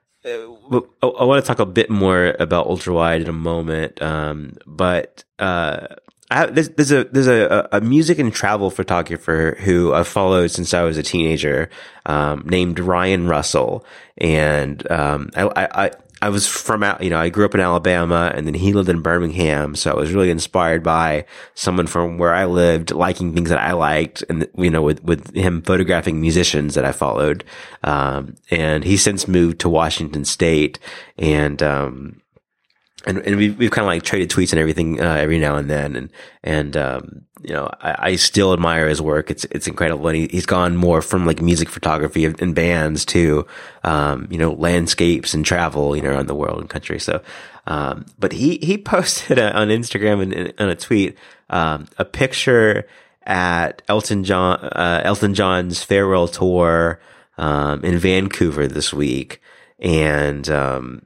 Uh, I, I want to talk a bit more about ultra wide in a moment. Um, but, uh, I have, there's, there's a, there's a, a music and travel photographer who I've followed since I was a teenager, um, named Ryan Russell. And, um, I, I, I I was from, you know, I grew up in Alabama and then he lived in Birmingham. So I was really inspired by someone from where I lived liking things that I liked and, you know, with, with him photographing musicians that I followed. Um, and he's since moved to Washington State and, um, and, and we've, we've kind of like traded tweets and everything, uh, every now and then. And, and, um, you know, I, I still admire his work. It's, it's incredible. And he, he's gone more from like music photography and bands to, um, you know, landscapes and travel, you know, around the world and country. So, um, but he, he posted a, on Instagram and, and on a tweet, um, a picture at Elton John, uh, Elton John's farewell tour, um, in Vancouver this week. And, um,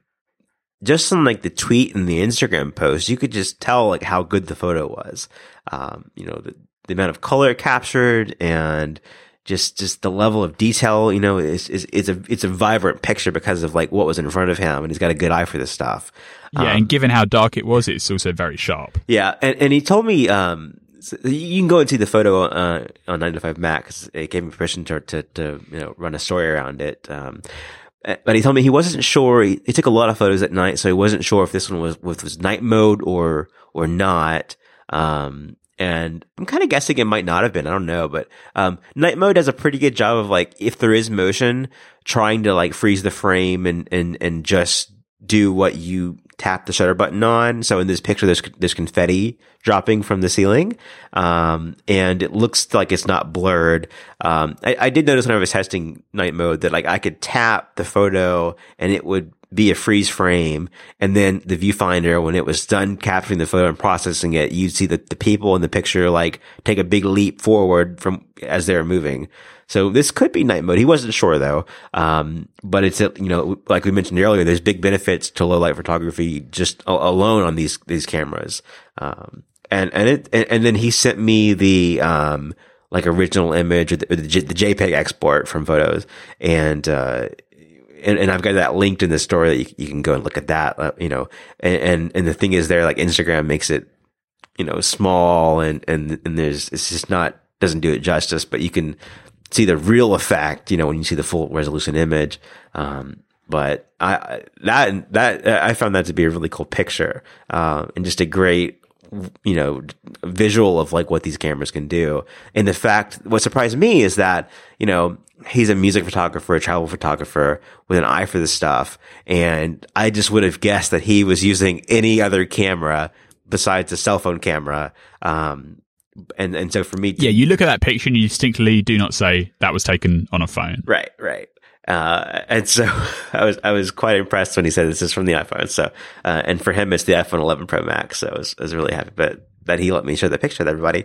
just from like the tweet and the Instagram post, you could just tell like how good the photo was. Um, you know, the, the amount of color captured and just, just the level of detail, you know, is, is, it's a, it's a vibrant picture because of like what was in front of him. And he's got a good eye for this stuff. Yeah. Um, and given how dark it was, it's also very sharp. Yeah. And, and he told me, um, so you can go and see the photo, uh, on nine to five Mac because it gave me permission to, to, to, you know, run a story around it. Um, But he told me he wasn't sure. He, he took a lot of photos at night, so he wasn't sure if this one was was, was night mode or or not. Um, and I'm kind of guessing it might not have been. I don't know, but um, night mode does a pretty good job of like if there is motion, trying to like freeze the frame and and and just do what you tap the shutter button on. So in this picture, there's there's confetti dropping from the ceiling, um, and it looks like it's not blurred. Um, I, I did notice when I was testing night mode that like I could tap the photo and it would be a freeze frame, and then the viewfinder, when it was done capturing the photo and processing it, you'd see the the people in the picture like take a big leap forward from as they were moving. So this could be night mode. He wasn't sure though. Um, but it's, you know, like we mentioned earlier, there's big benefits to low light photography just a- alone on these, these cameras. Um, and, and it, and, and then he sent me the, um, like original image or the, the, J, the JPEG export from photos. And, uh, and, and I've got that linked in the story that you, you can go and look at that, uh, you know, and, and, and the thing is there, like Instagram makes it, you know, small and, and, and there's, it's just not, doesn't do it justice, but you can see the real effect, you know, when you see the full resolution image. Um, but I, that, that, I found that to be a really cool picture, uh, and just a great, you know, visual of like what these cameras can do. And the fact, what surprised me is that, you know, he's a music photographer, a travel photographer with an eye for this stuff. And I just would have guessed that he was using any other camera besides a cell phone camera. Um, And and so for me, yeah, you look at that picture and you distinctly do not say that was taken on a phone. Right, right. Uh, and so I was I was quite impressed when he said this is from the iPhone. So uh, and for him, it's the iPhone eleven Pro Max. So I was I was really happy, but that he let me share the picture with everybody.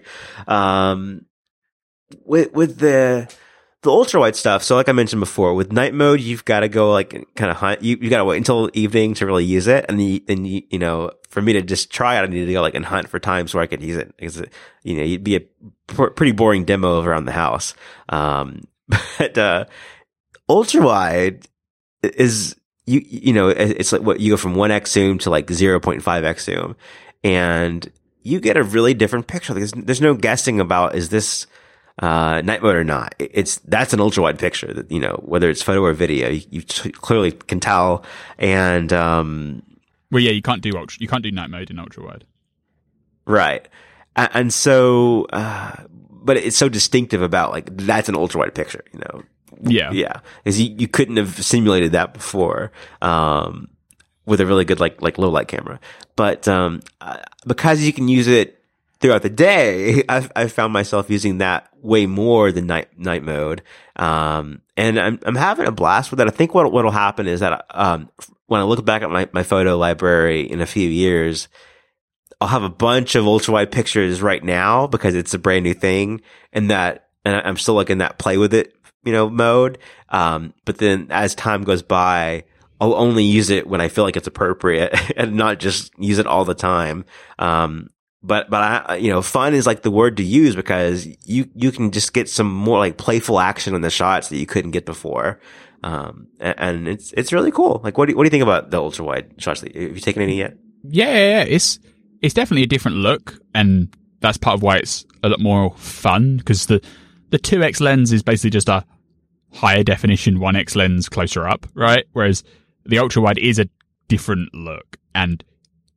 Um, with with the the ultra wide stuff. So like I mentioned before, with night mode, you've got to go like kind of hunt. You you got to wait until evening to really use it, and the and you, you know. For me to just try it, I need to go like and hunt for times where I could use it because, you know, you'd be a p- pretty boring demo around the house. Um, but, uh, ultra wide is, you, you know, it's like what you go from one X zoom to like zero point five X zoom and you get a really different picture. There's, there's no guessing about, is this, uh, night mode or not? It's, that's an ultra wide picture that, you know, whether it's photo or video, you, you t- clearly can tell. And, um, Well, yeah, you can't do ultra, you can't do night mode in ultra wide, right? And, and so, uh, but it's so distinctive about like that's an ultra wide picture, you know? Yeah, yeah, because you, you couldn't have simulated that before. Um, with a really good like like low light camera. But um, uh, because you can use it throughout the day, I've, I've found myself using that way more than night night mode. Um, and I'm I'm having a blast with it. I think what what'll happen is that um, when I look back at my, my photo library in a few years, I'll have a bunch of ultra wide pictures right now because it's a brand new thing, and that and I'm still like in that play with it, you know, mode. Um, but then as time goes by, I'll only use it when I feel like it's appropriate and not just use it all the time. Um, but, but I, you know, fun is like the word to use because you, you can just get some more like playful action in the shots that you couldn't get before. Um, and, and it's, it's really cool. Like, what do you, what do you think about the ultra wide shots? Have you taken any yet? Yeah, yeah, yeah. It's, it's definitely a different look, and that's part of why it's a lot more fun, because the, the two X lens is basically just a higher definition one X lens closer up, right? Whereas the ultra wide is a different look. And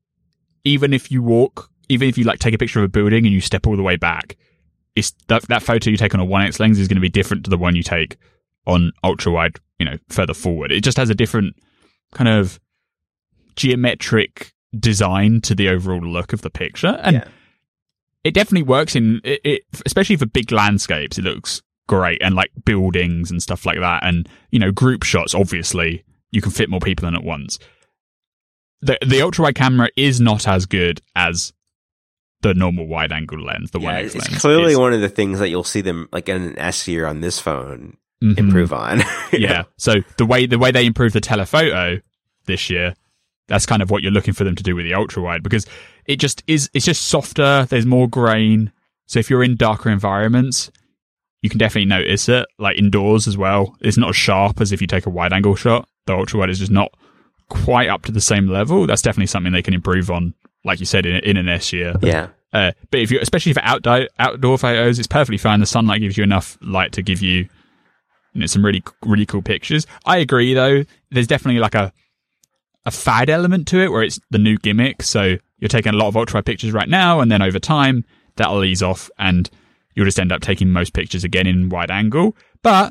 even if you walk, even if you like take a picture of a building and you step all the way back, it's that, that photo you take on a one X lens is going to be different to the one you take on ultra wide, you know, further forward. It just has a different kind of geometric design to the overall look of the picture. And yeah. It definitely works in it, it, especially for big landscapes. It looks great, and like buildings and stuff like that. And, you know, group shots, obviously you can fit more people in at once. The the ultra wide camera is not as good as the normal wide angle lens, the yeah, one X it's lens. Clearly it's, one of the things that you'll see them like in an S here on this phone mm-hmm. improve on. Yeah. So the way the way they improved the telephoto this year, that's kind of what you're looking for them to do with the ultra wide, because it just is, it's just softer. There's more grain. So if you're in darker environments, you can definitely notice it, like indoors as well. It's not as sharp as if you take a wide angle shot. The ultra wide is just not quite up to the same level. That's definitely something they can improve on, like you said, in, in an S year. Yeah. Uh, but if you, especially for outdoor outdoor photos, it's perfectly fine. The sunlight gives you enough light to give you, you know, some really really cool pictures. I agree, though. There's definitely like a a fad element to it where it's the new gimmick. So you're taking a lot of ultra wide pictures right now, and then over time that'll ease off, and you'll just end up taking most pictures again in wide angle. But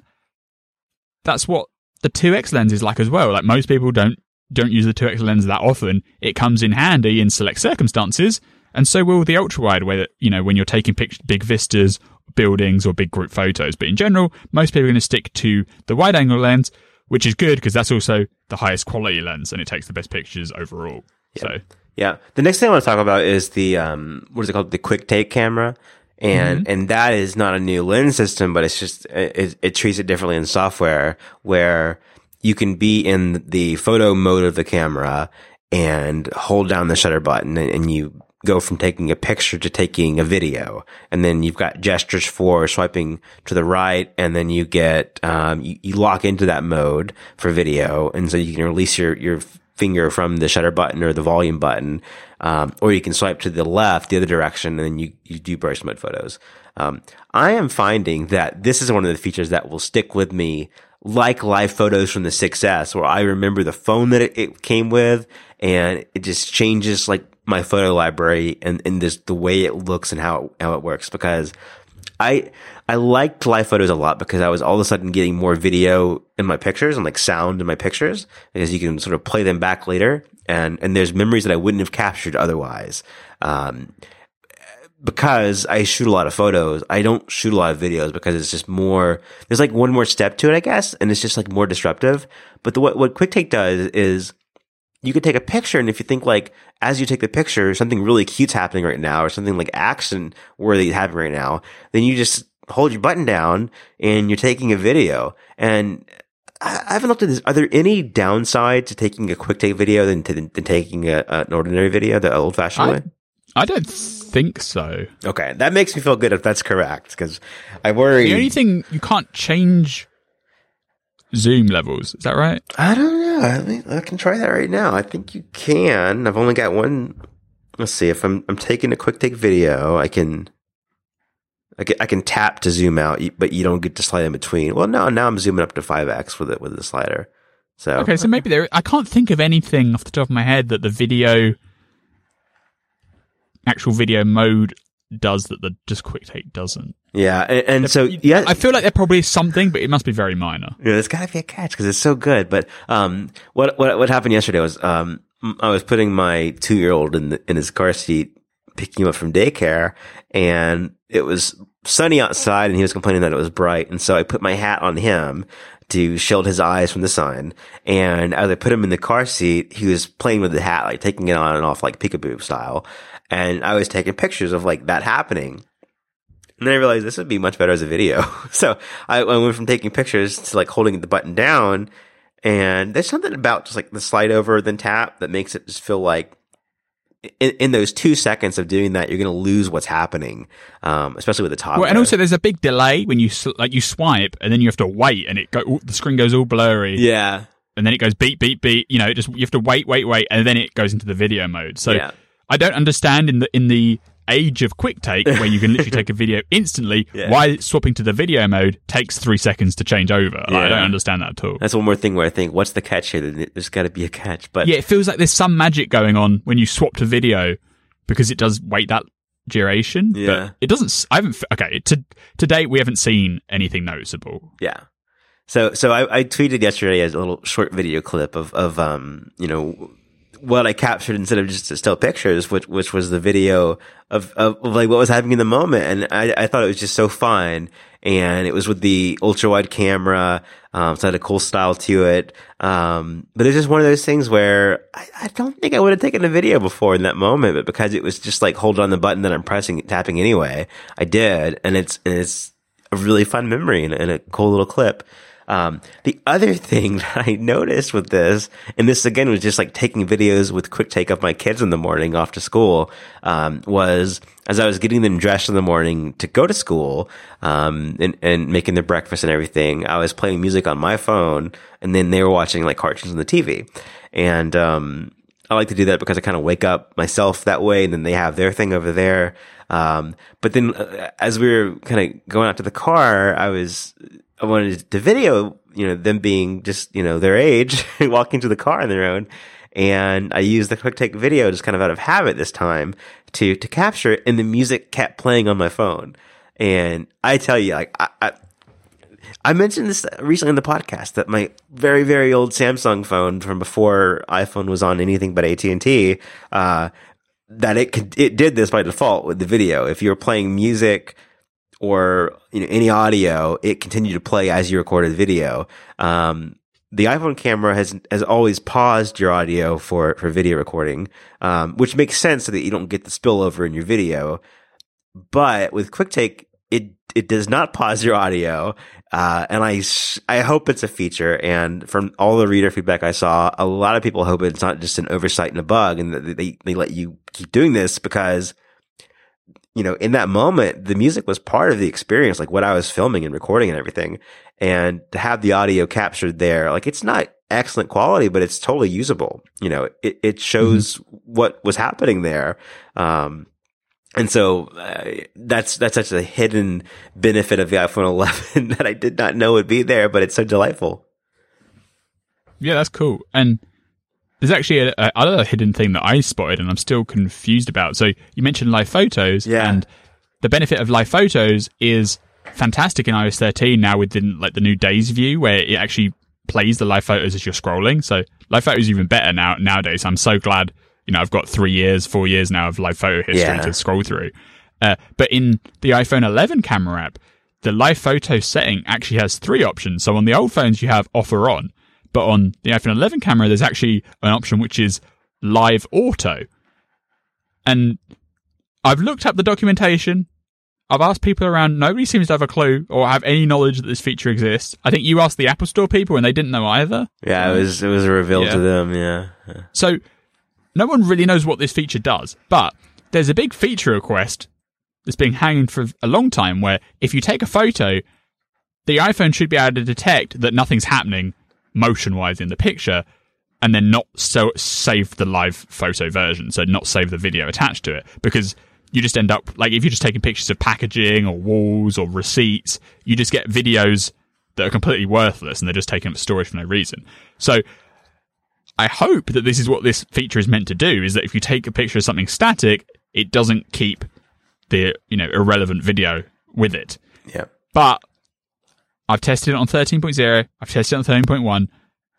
that's what the two X lens is like as well. Like, most people don't don't use the two X lens that often. It comes in handy in select circumstances, and so will the ultra wide, where, you know, when you're taking pic- big vistas, buildings, or big group photos. But in general, most people are going to stick to the wide angle lens, which is good because that's also the highest quality lens and it takes the best pictures overall. Yeah. So yeah, the next thing I want to talk about is the um, what is it called? The quick take camera. And, mm-hmm. and that is not a new lens system, but it's just, it, it treats it differently in software, where you can be in the photo mode of the camera and hold down the shutter button, and, and you go from taking a picture to taking a video. And then you've got gestures for swiping to the right, and then you get, um, you, you lock into that mode for video. And so you can release your, your finger from the shutter button or the volume button. Um, or you can swipe to the left, the other direction, and then you, you do burst mode photos. Um, I am finding that this is one of the features that will stick with me, like live photos from the six S, where I remember the phone that it, it came with, and it just changes like my photo library and, and this, the way it looks and how, how it works. Because I, I liked live photos a lot because I was all of a sudden getting more video in my pictures and like sound in my pictures, because you can sort of play them back later. And, and there's memories that I wouldn't have captured otherwise. Um, because I shoot a lot of photos, I don't shoot a lot of videos because it's just more, there's like one more step to it, I guess. And it's just like more disruptive. But the, what, what QuickTake does is you can take a picture, and if you think like, as you take the picture, something really cute's happening right now, or something like action worthy is happening right now, then you just hold your button down and you're taking a video. And I haven't looked at this. Are there any downside to taking a quick take video than, to, than taking a, an ordinary video, the old fashioned way? I don't think so. Okay. That makes me feel good if that's correct, because I worry. The only thing, you can't change zoom levels. Is that right? I don't know. I mean, I can try that right now. I think you can. I've only got one. Let's see. If I'm, I'm taking a quick take video, I can, I can, I can tap to zoom out, but you don't get to slide in between. Well, no, now I'm zooming up to five X with it, with the slider. So, okay. So maybe there, I can't think of anything off the top of my head that the video, actual video mode does that the just QuickTake doesn't. Yeah, and, and so yeah, I feel like there probably is something, but it must be very minor. Yeah, there's got to be a catch because it's so good. But um, what what what happened yesterday was um, I was putting my two year old in the, in his car seat, picking him up from daycare, and it was sunny outside, and he was complaining that it was bright, and so I put my hat on him to shield his eyes from the sun. And as I put him in the car seat, he was playing with the hat, like taking it on and off, like peekaboo style. And I was taking pictures of like that happening. And then I realized this would be much better as a video. So I, I went from taking pictures to like holding the button down. And there's something about just like the slide over then tap that makes it just feel like in, in those two seconds of doing that, you're going to lose what's happening, um, especially with the toddler. Well, and also there's a big delay when you sl- like you swipe and then you have to wait, and it go the screen goes all blurry. Yeah, and then it goes beep beep beep. You know, it just you have to wait wait wait, and then it goes into the video mode. So yeah. I don't understand in the in the age of QuickTake where you can literally take a video instantly, yeah. why swapping to the video mode takes three seconds to change over. Like, Yeah. I don't understand that at all. That's one more thing where I think, what's the catch here? There's got to be a catch. But Yeah, it feels like there's some magic going on when you swap to video because it does wait that duration. Yeah. But it doesn't. I haven't. Okay, to to date we haven't seen anything noticeable. Yeah. So, so I, I tweeted yesterday as a little short video clip of, of, um, you know, what I captured instead of just still pictures, which, which was the video of, of, of like what was happening in the moment. And I, I thought it was just so fun. And it was with the ultra wide camera. Um, so it had a cool style to it. Um, but it's just one of those things where I, I don't think I would have taken a video before in that moment, but because it was just like hold on the button that I'm pressing, tapping anyway, I did. And it's, and it's a really fun memory and, and a cool little clip. Um, the other thing that I noticed with this, and this again was just like taking videos with QuickTake of my kids in the morning off to school, um, was as I was getting them dressed in the morning to go to school, um, and, and making their breakfast and everything, I was playing music on my phone, and then they were watching like cartoons on the T V. And, um, I like to do that because I kind of wake up myself that way, and then they have their thing over there. Um, but then uh, as we were kind of going out to the car, I was, I wanted to video, you know, them being just, you know, their age, walking to the car on their own. And I used the QuickTake video just kind of out of habit this time to, to capture it. And the music kept playing on my phone. And I tell you, like, I, I, I mentioned this recently in the podcast that my very, very old Samsung phone from before iPhone was on anything but A T and T, uh, that it could, it did this by default with the video. If you were playing music, or, you know, any audio, it continued to play as you recorded video. Um, the iPhone camera has, has always paused your audio for, for video recording, um, which makes sense so that you don't get the spillover in your video. But with QuickTake, it, it does not pause your audio. Uh, and I, I hope it's a feature. And from all the reader feedback I saw, a lot of people hope it's not just an oversight and a bug, and that they, they let you keep doing this because, you know, in that moment, the music was part of the experience, like what I was filming and recording and everything. And to have the audio captured there, like it's not excellent quality, but it's totally usable. You know, it, it shows mm-hmm. what was happening there. Um, and so uh, that's, that's such a hidden benefit of the iPhone eleven that I did not know would be there, but it's so delightful. Yeah, that's cool. And there's actually a, a other hidden thing that I spotted and I'm still confused about. So you mentioned live photos, yeah. and the benefit of live photos is fantastic in i O S thirteen now with the, like the new Days view where it actually plays the live photos as you're scrolling. So live photos is even better now nowadays. I'm so glad, you know, I've got three years, four years now of live photo history yeah. to scroll through. Uh, but in the iPhone eleven camera app, the live photo setting actually has three options. So on the old phones, you have off or on. But on the iPhone eleven camera, there's actually an option which is live auto. And I've looked up the documentation. I've asked people around. Nobody seems to have a clue or have any knowledge that this feature exists. I think you asked the Apple Store people and they didn't know either. Yeah, it was, it was a reveal yeah. to them. Yeah. So no one really knows what this feature does. But there's a big feature request that's been hanging for a long time where if you take a photo, the iPhone should be able to detect that nothing's happening motion-wise in the picture, and then not so save the live photo version, so not save the video attached to it, because you just end up, like if you're just taking pictures of packaging or walls or receipts, you just get videos that are completely worthless and they're just taken up for storage for no reason. So I hope that this is what this feature is meant to do, is that if you take a picture of something static, it doesn't keep the, you know, irrelevant video with it. Yeah. But I've tested it on thirteen point oh. I've tested it on thirteen point one.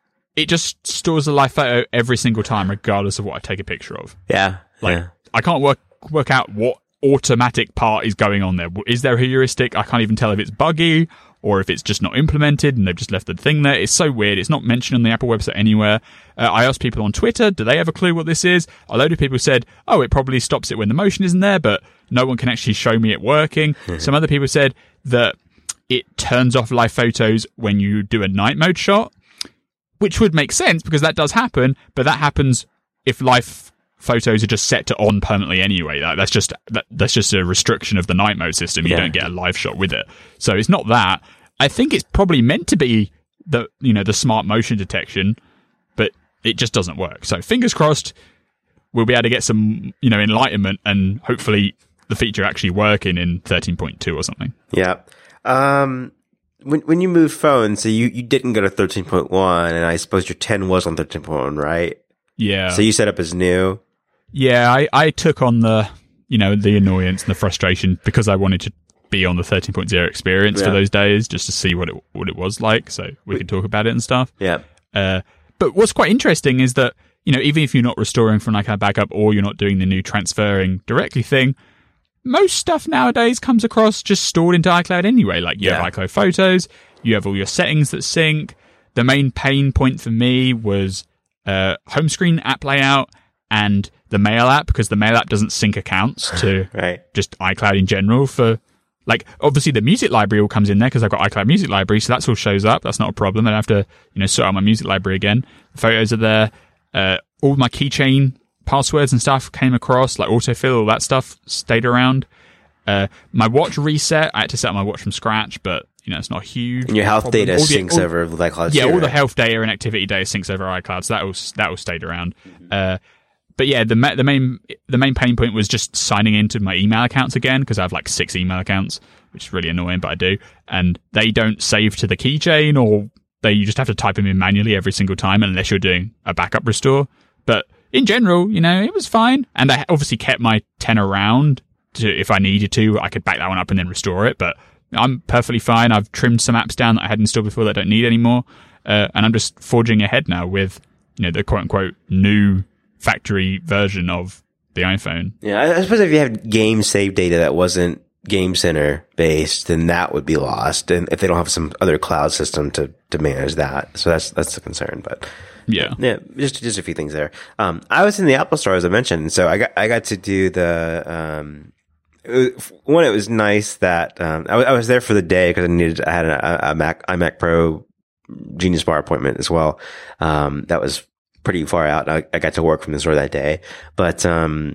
It just stores the live photo every single time, regardless of what I take a picture of. Yeah. Like, yeah. I can't work work out what automatic part is going on there. Is there a heuristic? I can't even tell if it's buggy or if it's just not implemented and they've just left the thing there. It's so weird. It's not mentioned on the Apple website anywhere. Uh, I asked people on Twitter, do they have a clue what this is? A load of people said, oh, it probably stops it when the motion isn't there, but no one can actually show me it working. Some other people said that it turns off live photos when you do a night mode shot, which would make sense because that does happen, but that happens if live photos are just set to on permanently anyway. That, that's just that, that's just a restriction of the night mode system. You yeah. don't get a live shot with it. So it's not that. I think it's probably meant to be the, you know, the smart motion detection, but it just doesn't work. So fingers crossed we'll be able to get some, you know, enlightenment and hopefully the feature actually working in thirteen point two or something. Yeah. Um, when when you move phones, so you, you didn't go to thirteen point one, and I suppose your ten was on thirteen point one, right? Yeah. So you set up as new. Yeah, I, I took on the, you know, the annoyance and the frustration because I wanted to be on the thirteen point oh experience yeah. for those days just to see what it what it was like, so we Wait. could talk about it and stuff. Yeah. Uh, but what's quite interesting is that, you know, even if you're not restoring from like a backup or you're not doing the new transferring directly thing, most stuff nowadays comes across just stored into iCloud anyway. Like you yeah. have iCloud Photos, you have all your settings that sync. The main pain point for me was uh, home screen app layout and the Mail app, because the Mail app doesn't sync accounts to right. just iCloud in general. For like, obviously the music library all comes in there because I've got iCloud Music Library, so that's all shows up. That's not a problem. I don't have to, you know, sort out my music library again. The photos are there. Uh, all my keychain passwords and stuff came across, like autofill, all that stuff stayed around. Uh, my watch reset, I had to set up my watch from scratch, but you know, it's not huge. And your health problem. data all the, syncs all, over with iCloud. Yeah, too, all right? the health data and activity data syncs over iCloud, so that all that all stayed around. Uh, but yeah, the ma- the main the main pain point was just signing into my email accounts again, because I have like six email accounts, which is really annoying, but I do, and they don't save to the keychain, or they you just have to type them in manually every single time unless you're doing a backup restore. But in general, you know, it was fine, and I obviously kept my ten around to, if I needed to, I could back that one up and then restore it, but I'm perfectly fine. I've trimmed some apps down that I had installed before that I don't need anymore, uh, and I'm just forging ahead now with, you know, the quote-unquote new factory version of the iPhone. Yeah, I, I suppose if you have game save data that wasn't Game Center based, then that would be lost, and if they don't have some other cloud system to, to manage that, so that's that's the concern. But yeah, yeah, just just a few things there. Um, I was in the Apple Store, as I mentioned, so I got I got to do the um. It was, one, it was nice that um, I, w- I was there for the day because I needed. I had a, a Mac iMac Pro Genius Bar appointment as well. Um, that was pretty far out. I, I got to work from the store that day, but um,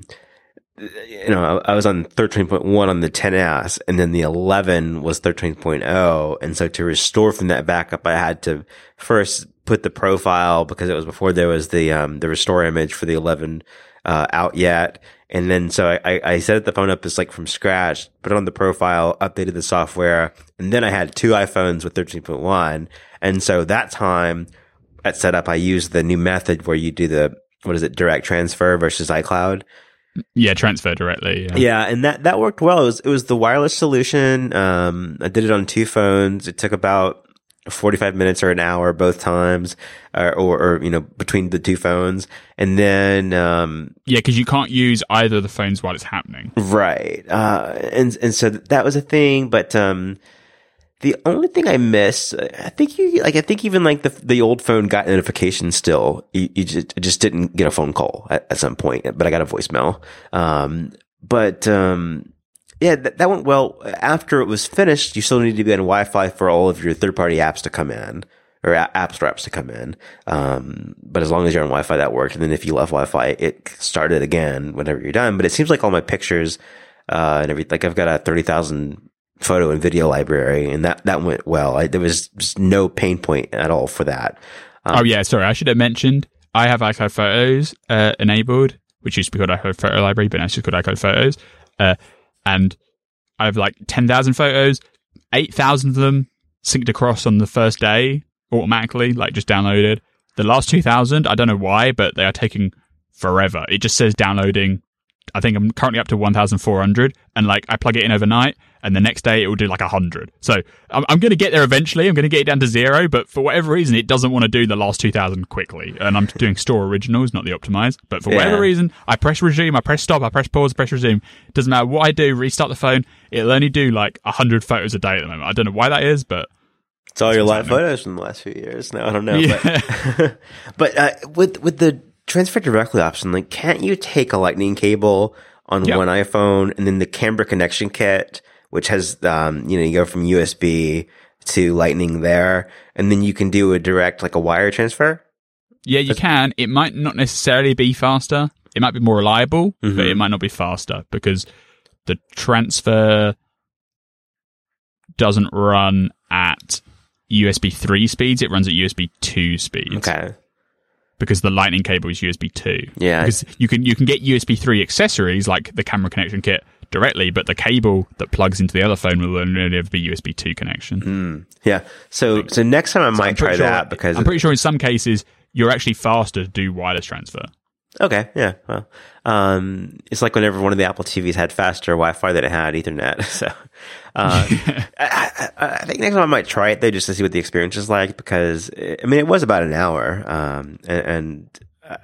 you know, I, I was on thirteen point one on the ten S, and then the eleven was thirteen point oh, and so to restore from that backup, I had to first put the profile, because it was before there was the um, the restore image for the eleven uh, out yet. And then, so I, I set the phone up as like from scratch, put it on the profile, updated the software, and then I had two iPhones with thirteen point one. And so that time at setup, I used the new method where you do the, what is it, direct transfer versus iCloud. Yeah, transfer directly. Yeah, yeah and that, that worked well. It was, it was the wireless solution. Um, I did it on two phones. It took about forty-five minutes or an hour both times, or, or, or, you know, between the two phones. And then, um, yeah, because you can't use either of the phones while it's happening. Right. Uh, and, and so that was a thing, but, um, the only thing I missed, I think you, like, I think even like the, the old phone got notifications still. You, you just, just didn't get a phone call at, at some point, but I got a voicemail. Um, but, um, yeah, that, that went well. After it was finished, you still need to be on Wi-Fi for all of your third-party apps to come in, or a- App Store apps to come in. Um, but as long as you're on Wi-Fi, that worked. And then if you left Wi-Fi, it started again whenever you're done. But it seems like all my pictures, uh, and everything, like I've got a thirty thousand photo and video library, and that, that went well. I, there was just no pain point at all for that. Um, oh yeah, sorry, I should have mentioned, I have iCloud Photos, uh, enabled, which used to be called iCloud Photo Library, but now it's just called iCloud Photos. Uh, And I have like ten thousand photos, eight thousand of them synced across on the first day automatically, like just downloaded. The last two thousand, I don't know why, but they are taking forever. It just says downloading I think I'm currently up to one thousand four hundred, and like I plug it in overnight, and the next day it will do like one hundred. So I'm, I'm going to get there eventually. I'm going to get it down to zero, but for whatever reason, it doesn't want to do the last two thousand quickly. And I'm doing store originals, not the optimize. But for Yeah. whatever reason, I press resume, I press stop, I press pause, press resume. It doesn't matter what I do, restart the phone. It'll only do like one hundred photos a day at the moment. I don't know why that is, but It's all your live happening. photos from the last few years. No, I don't know. Yeah. But, but uh, with with the transfer directly option, like, can't you take a lightning cable on Yeah. one iPhone and then the camera connection kit, which has, um, you know, you go from U S B to lightning there, and then you can do a direct, like a wire transfer? yeah, you can. It might not necessarily be faster. It might be more reliable, Mhm. but it might not be faster because the transfer doesn't run at U S B three speeds. It runs at U S B two speeds. Okay. Because the lightning cable is U S B two. Yeah. Because you can you can get U S B three accessories like the camera connection kit directly, but the cable that plugs into the other phone will only ever be U S B two connection. Mm. Yeah. So, so next time I might I'm try pretty sure- that because I'm pretty sure in some cases you're actually faster to do wireless transfer. Okay, yeah. Well, um, it's like whenever one of the Apple T Vs had faster Wi-Fi than it had Ethernet. So, uh, I, I, I think next time I might try it though, just to see what the experience is like. Because I mean, it was about an hour, um, and and,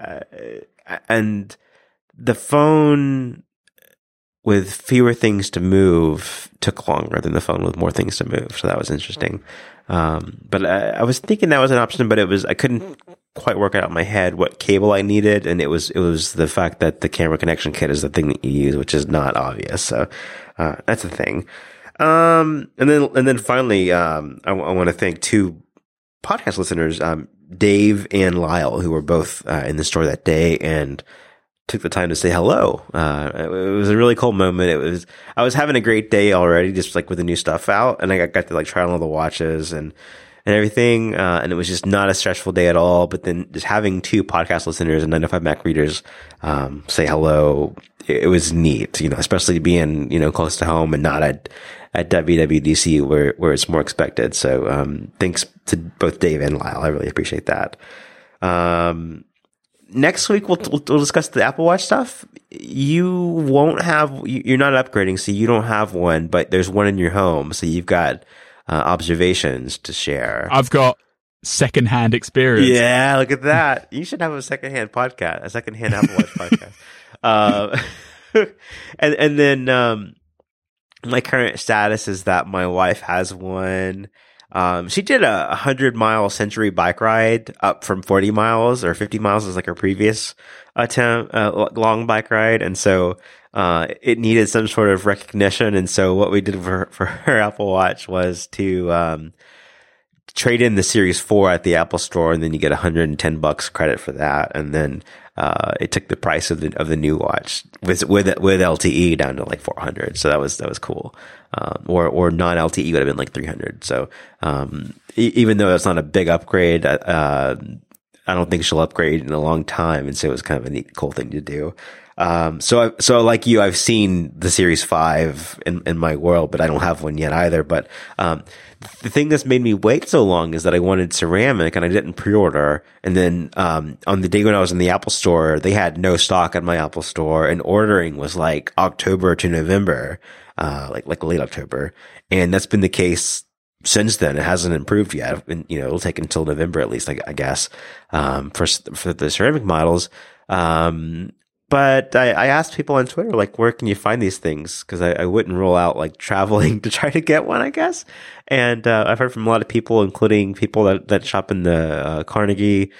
uh, and the phone with fewer things to move took longer than the phone with more things to move. So that was interesting. Um, but I, I was thinking that was an option, but it was I couldn't quite work out in my head what cable I needed, and it was it was the fact that the camera connection kit is the thing that you use, which is not obvious. So uh, that's the thing. Um, and then and then finally, um, I, I want to thank two podcast listeners, um, Dave and Lyle, who were both uh, in the store that day and took the time to say hello. Uh, it, it was a really cool moment. It was, I was having a great day already, just like with the new stuff out, and I got, got to like try on all the watches and, and everything. Uh, and it was just not a stressful day at all. But then just having two podcast listeners and nine to five Mac readers, um, say hello, it, it was neat, you know, especially being, you know, close to home and not at, at W W D C where, where it's more expected. So, um, thanks to both Dave and Lyle. I really appreciate that. Um, Next week, we'll, we'll we'll discuss the Apple Watch stuff. You won't have, you're not upgrading, so you don't have one, but there's one in your home, so you've got uh, observations to share. I've got secondhand experience. Yeah, look at that. You should have a secondhand podcast, a secondhand Apple Watch podcast. Uh, and and then um, my current status is that my wife has one. Um, she did a hundred mile Century bike ride up from forty miles or fifty miles is like her previous attempt, uh, long bike ride. And so, uh, it needed some sort of recognition. And so what we did for, for her Apple Watch was to, um, trade in the Series four at the Apple Store, and then you get one hundred ten bucks credit for that. And then, uh, it took the price of the, of the new watch with, with, with L T E down to like four hundred. So that was, that was cool. Um, or, or non-L T E would have been like three hundred. So, um, e- even though it's not a big upgrade, uh, I don't think she'll upgrade in a long time. And so it was kind of a neat, cool thing to do. Um, so, I, so like you, I've seen the Series five in, in my world, but I don't have one yet either. But, um, the thing that's made me wait so long is that I wanted ceramic and I didn't pre-order. And then, um, on the day when I was in the Apple Store, they had no stock at my Apple Store, and ordering was like October to November, uh, like, like late October. And that's been the case since then. It hasn't improved yet. And, you know, it'll take until November at least, I, I guess, um, for, for the ceramic models. Um, But I, I asked people on Twitter, like, where can you find these things? Because I, I wouldn't rule out like traveling to try to get one, I guess. And uh, I've heard from a lot of people, including people that, that shop in the uh, Carnegie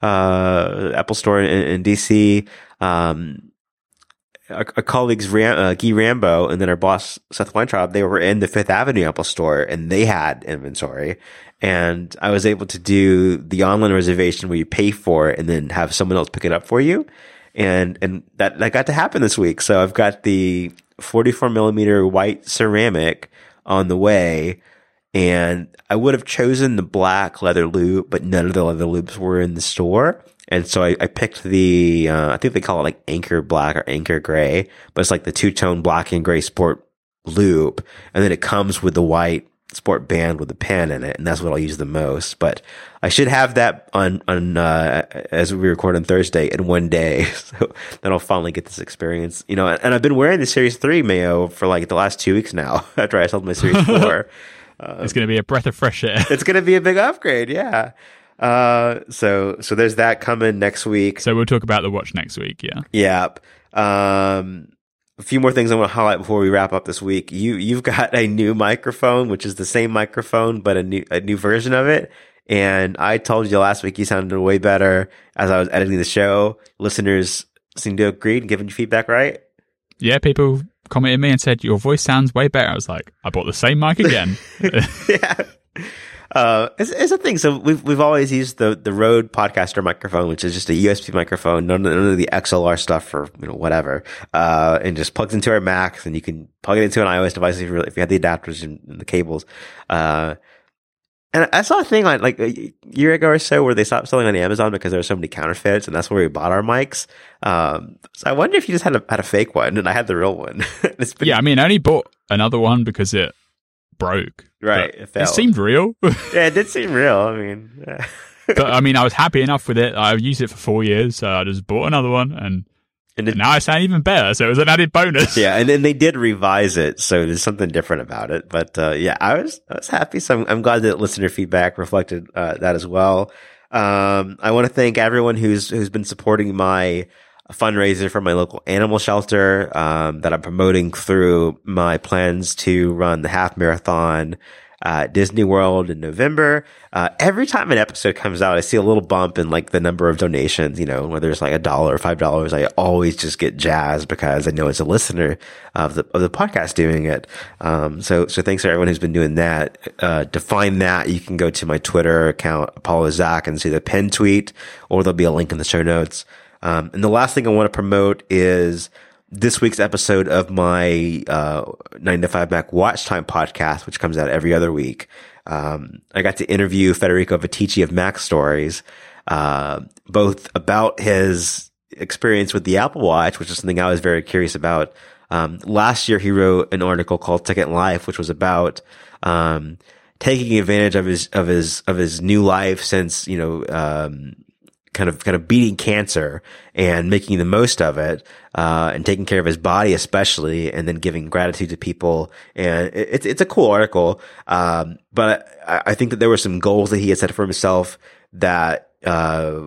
uh, Apple Store in, in D C. Um, our, our colleagues Ram, uh, Guy Rambo and then our boss Seth Weintraub, they were in the Fifth Avenue Apple Store and they had inventory. And I was able to do the online reservation where you pay for it and then have someone else pick it up for you. And, and that, that got to happen this week. So I've got the forty-four millimeter white ceramic on the way, and I would have chosen the black leather loop, but none of the leather loops were in the store. And so I, I picked the, uh, I think they call it like Anchor Black or Anchor Gray, but it's like the two tone black and gray sport loop. And then it comes with the white sport band with a pen in it, and that's what I'll use the most. But I should have that on on uh, as we record on Thursday in one day, so then I'll finally get this experience. You know, and I've been wearing the Series three Mayo for like the last two weeks now. After I sold my Series four, um, it's going to be a breath of fresh air. It's going to be a big upgrade, yeah. Uh, so so there's that coming next week. So we'll talk about the watch next week, yeah. Yep. Um, a few more things I want to highlight before we wrap up this week. You you've got a new microphone, which is the same microphone but a new a new version of it. And I told you last week you sounded way better as I was editing the show. Listeners seem to agree and giving you feedback, right? Yeah, people commented me and said your voice sounds way better. I was like, I bought the same mic again. Yeah. Uh, it's, it's a thing. So we've we've always used the the Rode Podcaster microphone, which is just a U S B microphone, none, none of the X L R stuff or you know whatever, uh, and just plugs into our Macs, and you can plug it into an iOS device if you if you have the adapters and, and the cables. Uh, and I saw a thing like like a year ago or so where they stopped selling on Amazon because there were so many counterfeits, and that's where we bought our mics. Um, so I wonder if you just had a had a fake one, and I had the real one. It's been, yeah, I mean, I only bought another one because it broke. Right. It, it, it seemed real. Yeah, it did seem real. I mean, yeah. But I mean, I was happy enough with it. I've used it for four years, so I just bought another one, and, and, it, and now I sound even better. So it was an added bonus. Yeah, and then they did revise it, so there's something different about it. But uh, yeah, I was I was happy. So I'm, I'm glad that listener feedback reflected uh, that as well. Um, I want to thank everyone who's who's been supporting my fundraiser for my local animal shelter um, that I'm promoting through my plans to run the half marathon at Disney World in November. Uh, every time an episode comes out, I see a little bump in like the number of donations, you know, whether it's like a dollar or five dollars. I always just get jazzed because I know it's a listener of the, of the podcast doing it. Um, so, so thanks to everyone who's been doing that. Uh, to find that, you can go to my Twitter account, Apollo Zach, and see the pinned tweet, or there'll be a link in the show notes. Um, and the last thing I want to promote is this week's episode of my uh, nine to five Mac Watch Time podcast, which comes out every other week. Um, I got to interview Federico Viticci of Mac Stories, uh, both about his experience with the Apple Watch, which is something I was very curious about. Um, last year, he wrote an article called Second Life, which was about um, taking advantage of his of his of his new life since you know. Um, kind of, kind of beating cancer and making the most of it, uh, and taking care of his body especially, and then giving gratitude to people. And it, it's, it's a cool article. Um, but I, I think that there were some goals that he had set for himself that, uh,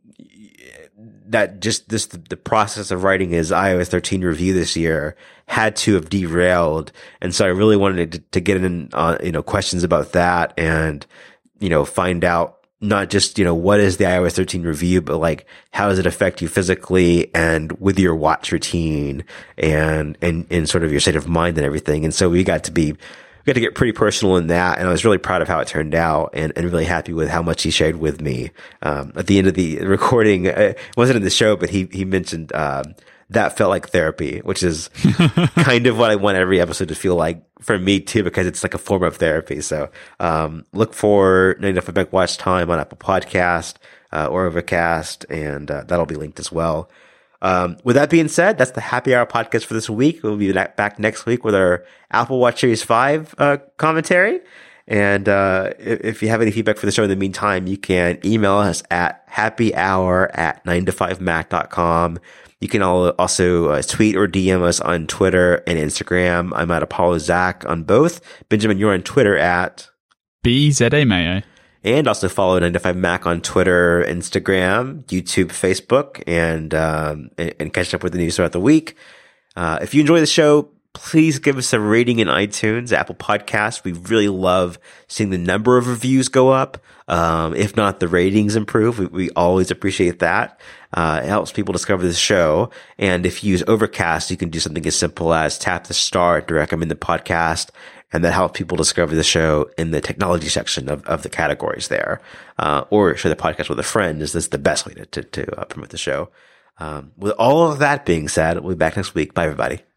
that just this, the process of writing his i O S thirteen review this year had to have derailed. And so I really wanted to, to get in, uh, you know, questions about that and, you know, find out, not just, you know, what is the i O S thirteen review, but like, how does it affect you physically and with your watch routine and, and, and sort of your state of mind and everything. And so we got to be, we got to get pretty personal in that. And I was really proud of how it turned out and, and really happy with how much he shared with me. Um, at the end of the recording, uh, it wasn't in the show, but he, he mentioned, um, that felt like therapy, which is kind of what I want every episode to feel like for me too, because it's like a form of therapy. So, um, look for nine to five Mac Watch Time on Apple Podcast, uh, or Overcast, and, uh, that'll be linked as well. Um, with that being said, that's the Happy Hour podcast for this week. We'll be back next week with our Apple Watch Series five, uh, commentary. And, uh, if, if you have any feedback for the show in the meantime, you can email us at happyhour at nine to five mac dot com. You can also uh, tweet or D M us on Twitter and Instagram. I'm at Apollo Zach on both. Benjamin, you're on Twitter at B Z A Mayo. And also follow nine to five Mac on Twitter, Instagram, YouTube, Facebook, and um, and, and catch up with the news throughout the week. Uh, if you enjoy the show, please give us a rating in iTunes, Apple Podcasts. We really love seeing the number of reviews go up. Um, if not, the ratings improve. We, we always appreciate that. Uh, it helps people discover the show. And if you use Overcast, you can do something as simple as tap the star to recommend the podcast. And that helps people discover the show in the technology section of, of the categories there. Uh, or share the podcast with a friend is this the best way to, to, to uh, promote the show. Um, with all of that being said, we'll be back next week. Bye, everybody.